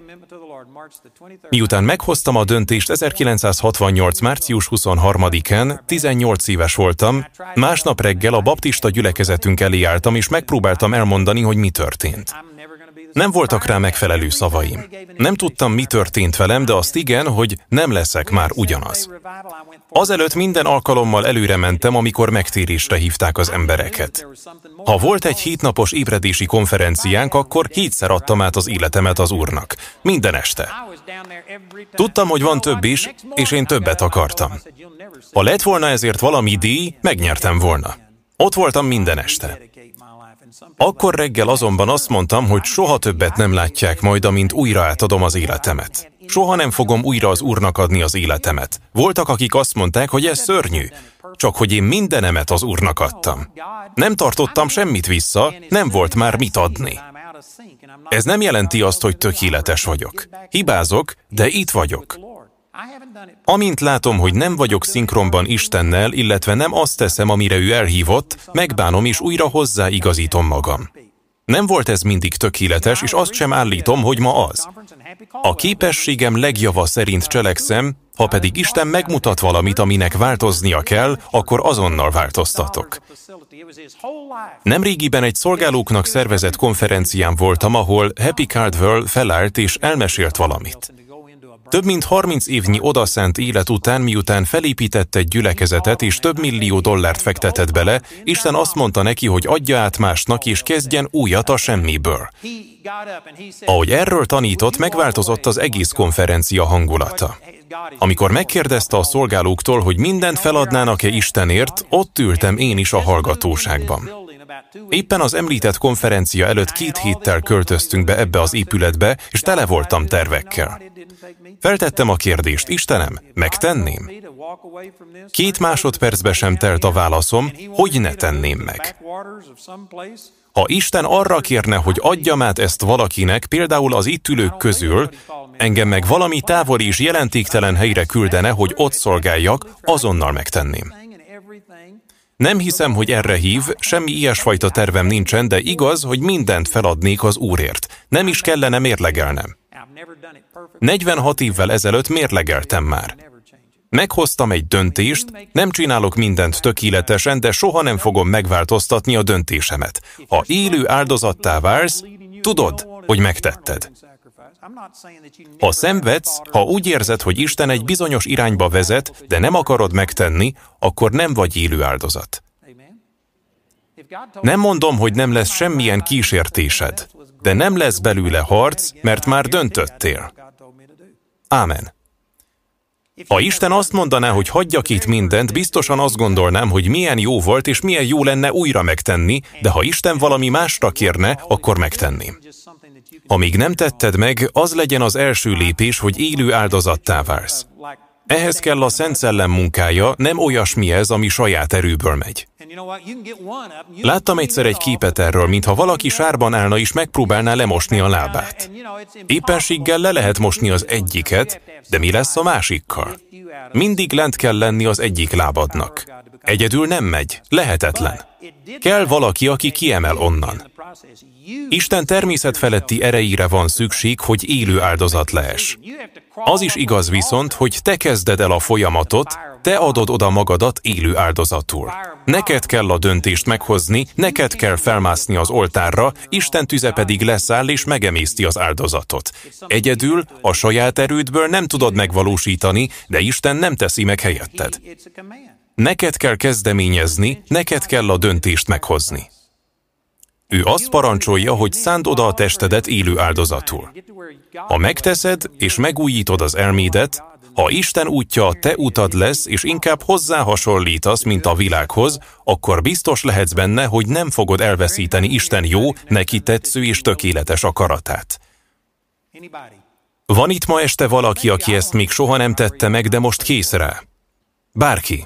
S1: Miután meghoztam a döntést ezerkilencszázhatvannyolc. március huszonharmadikán, tizennyolc éves voltam, másnap reggel a baptista gyülekezetünk elé álltam, és megpróbáltam elmondani, hogy mi történt. Nem voltak rá megfelelő szavaim. Nem tudtam, mi történt velem, de azt igen, hogy nem leszek már ugyanaz. Azelőtt minden alkalommal előre mentem, amikor megtérésre hívták az embereket. Ha volt egy hétnapos ébredési konferenciánk, akkor hétszer adtam át az életemet az Úrnak. Minden este. Tudtam, hogy van több is, és én többet akartam. Ha lett volna ezért valami díj, megnyertem volna. Ott voltam minden este. Akkor reggel azonban azt mondtam, hogy soha többet nem látják majd, amint újra átadom az életemet. Soha nem fogom újra az Úrnak adni az életemet. Voltak, akik azt mondták, hogy ez szörnyű, csak hogy én mindenemet az Úrnak adtam. Nem tartottam semmit vissza, nem volt már mit adni. Ez nem jelenti azt, hogy tökéletes vagyok. Hibázok, de itt vagyok. Amint látom, hogy nem vagyok szinkronban Istennel, illetve nem azt teszem, amire ő elhívott, megbánom és újra hozzáigazítom magam. Nem volt ez mindig tökéletes, és azt sem állítom, hogy ma az. A képességem legjava szerint cselekszem, ha pedig Isten megmutat valamit, aminek változnia kell, akkor azonnal változtatok. Nemrégiben egy szolgálóknak szervezett konferencián voltam, ahol Happy Caldwell felállt és elmesélt valamit. Több mint harminc évnyi odaszánt élet után, miután felépített egy gyülekezetet és több millió dollárt fektetett bele, Isten azt mondta neki, hogy adja át másnak és kezdjen újat a semmiből. Ahogy erről tanított, megváltozott az egész konferencia hangulata. Amikor megkérdezte a szolgálóktól, hogy mindent feladnának-e Istenért, ott ültem én is a hallgatóságban. Éppen az említett konferencia előtt két héttel költöztünk be ebbe az épületbe, és tele voltam tervekkel. Feltettem a kérdést, Istenem, megtenném? Két másodpercbe sem telt a válaszom, hogy ne tenném meg. Ha Isten arra kérne, hogy adjam át ezt valakinek, például az itt ülők közül, engem meg valami távoli és jelentéktelen helyre küldene, hogy ott szolgáljak, azonnal megtenném. Nem hiszem, hogy erre hív, semmi ilyesfajta tervem nincsen, de igaz, hogy mindent feladnék az Úrért. Nem is kellene mérlegelnem. negyvenhat évvel ezelőtt mérlegeltem már. Meghoztam egy döntést, nem csinálok mindent tökéletesen, de soha nem fogom megváltoztatni a döntésemet. Ha élő áldozattá válsz, tudod, hogy megtetted. Ha szenvedsz, ha úgy érzed, hogy Isten egy bizonyos irányba vezet, de nem akarod megtenni, akkor nem vagy élő áldozat. Nem mondom, hogy nem lesz semmilyen kísértésed, de nem lesz belőle harc, mert már döntöttél. Ámen. Ha Isten azt mondaná, hogy hagyjak itt mindent, biztosan azt gondolnám, hogy milyen jó volt, és milyen jó lenne újra megtenni, de ha Isten valami másra kérne, akkor megtenném. Ha még nem tetted meg, az legyen az első lépés, hogy élő áldozattá válsz. Ehhez kell a Szent Szellem munkája, nem olyasmi ez, ami saját erőből megy. Láttam egyszer egy képet erről, mintha valaki sárban állna és megpróbálná lemosni a lábát. Éppenséggel le lehet mosni az egyiket, de mi lesz a másikkal? Mindig lent kell lenni az egyik lábadnak. Egyedül nem megy, lehetetlen. Kell valaki, aki kiemel onnan. Isten természetfeletti erejére van szükség, hogy élő áldozat lehess. Az is igaz viszont, hogy te kezded el a folyamatot, te adod oda magadat élő áldozatul. Neked kell a döntést meghozni, neked kell felmászni az oltárra, Isten tüze pedig leszáll és megemészti az áldozatot. Egyedül, a saját erődből nem tudod megvalósítani, de Isten nem teszi meg helyetted. Neked kell kezdeményezni, neked kell a döntést meghozni. Ő azt parancsolja, hogy szánd oda a testedet élő áldozatul. Ha megteszed, és megújítod az elmédet, ha Isten útja a te utad lesz, és inkább hozzá hasonlítasz, mint a világhoz, akkor biztos lehetsz benne, hogy nem fogod elveszíteni Isten jó, neki tetsző és tökéletes akaratát. Van itt ma este valaki, aki ezt még soha nem tette meg, de most kész rá. Bárki.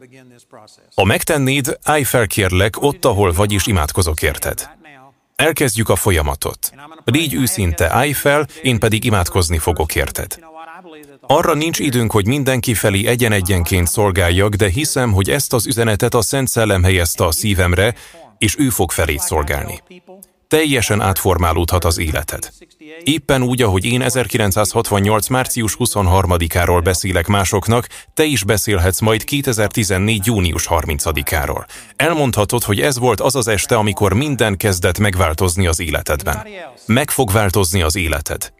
S1: Ha megtennéd, állj fel kérlek ott, ahol vagy, és imádkozok érted. Elkezdjük a folyamatot. Légy őszinte, állj fel, én pedig imádkozni fogok érted. Arra nincs időnk, hogy mindenki felé egyen-egyenként szolgáljak, de hiszem, hogy ezt az üzenetet a Szent Szellem helyezte a szívemre, és ő fog feléd szolgálni. Teljesen átformálódhat az életed. Éppen úgy, ahogy én ezerkilencszázhatvannyolc. március huszonharmadikáról beszélek másoknak, te is beszélhetsz majd kétezer-tizennégy. június harmincadikáról. Elmondhatod, hogy ez volt az az este, amikor minden kezdett megváltozni az életedben. Meg fog változni az életed.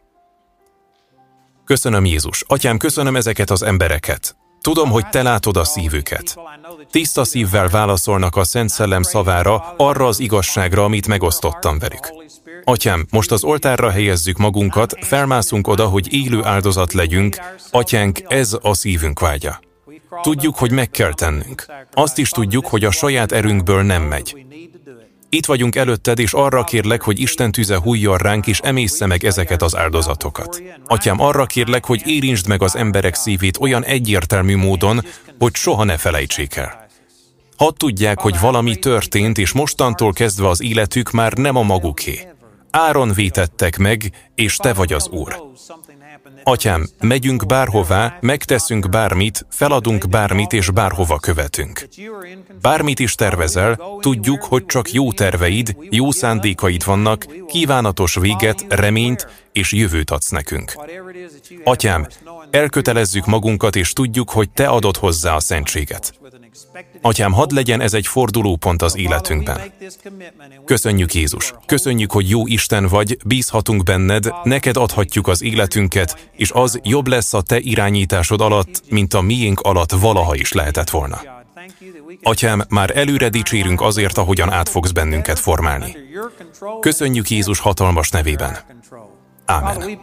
S1: Köszönöm, Jézus. Atyám, köszönöm ezeket az embereket. Tudom, hogy te látod a szívüket. Tiszta szívvel válaszolnak a Szent Szellem szavára, arra az igazságra, amit megosztottam velük. Atyám, most az oltárra helyezzük magunkat, felmászunk oda, hogy élő áldozat legyünk. Atyánk, ez a szívünk vágya. Tudjuk, hogy meg kell tennünk. Azt is tudjuk, hogy a saját erőnkből nem megy. Itt vagyunk előtted, és arra kérlek, hogy Isten tüze hújjon ránk, és emészze meg ezeket az áldozatokat. Atyám, arra kérlek, hogy érintsd meg az emberek szívét olyan egyértelmű módon, hogy soha ne felejtsék el. Hadd tudják, hogy valami történt, és mostantól kezdve az életük már nem a maguké. Áron vétettek meg, és te vagy az Úr. Atyám, megyünk bárhová, megteszünk bármit, feladunk bármit, és bárhova követünk. Bármit is tervezel, tudjuk, hogy csak jó terveid, jó szándékaid vannak, kívánatos véget, reményt és jövőt adsz nekünk. Atyám, elkötelezzük magunkat, és tudjuk, hogy te adod hozzá a szentséget. Atyám, hadd legyen ez egy fordulópont az életünkben. Köszönjük, Jézus. Köszönjük, hogy jó Isten vagy, bízhatunk benned, neked adhatjuk az életünket, és az jobb lesz a te irányításod alatt, mint a miénk alatt valaha is lehetett volna. Atyám, már előre dicsérünk azért, ahogyan át fogsz bennünket formálni. Köszönjük Jézus hatalmas nevében. Ámen.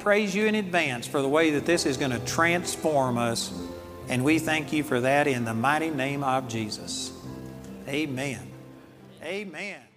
S2: And we thank you for that in the mighty name of Jesus. Amen. Amen.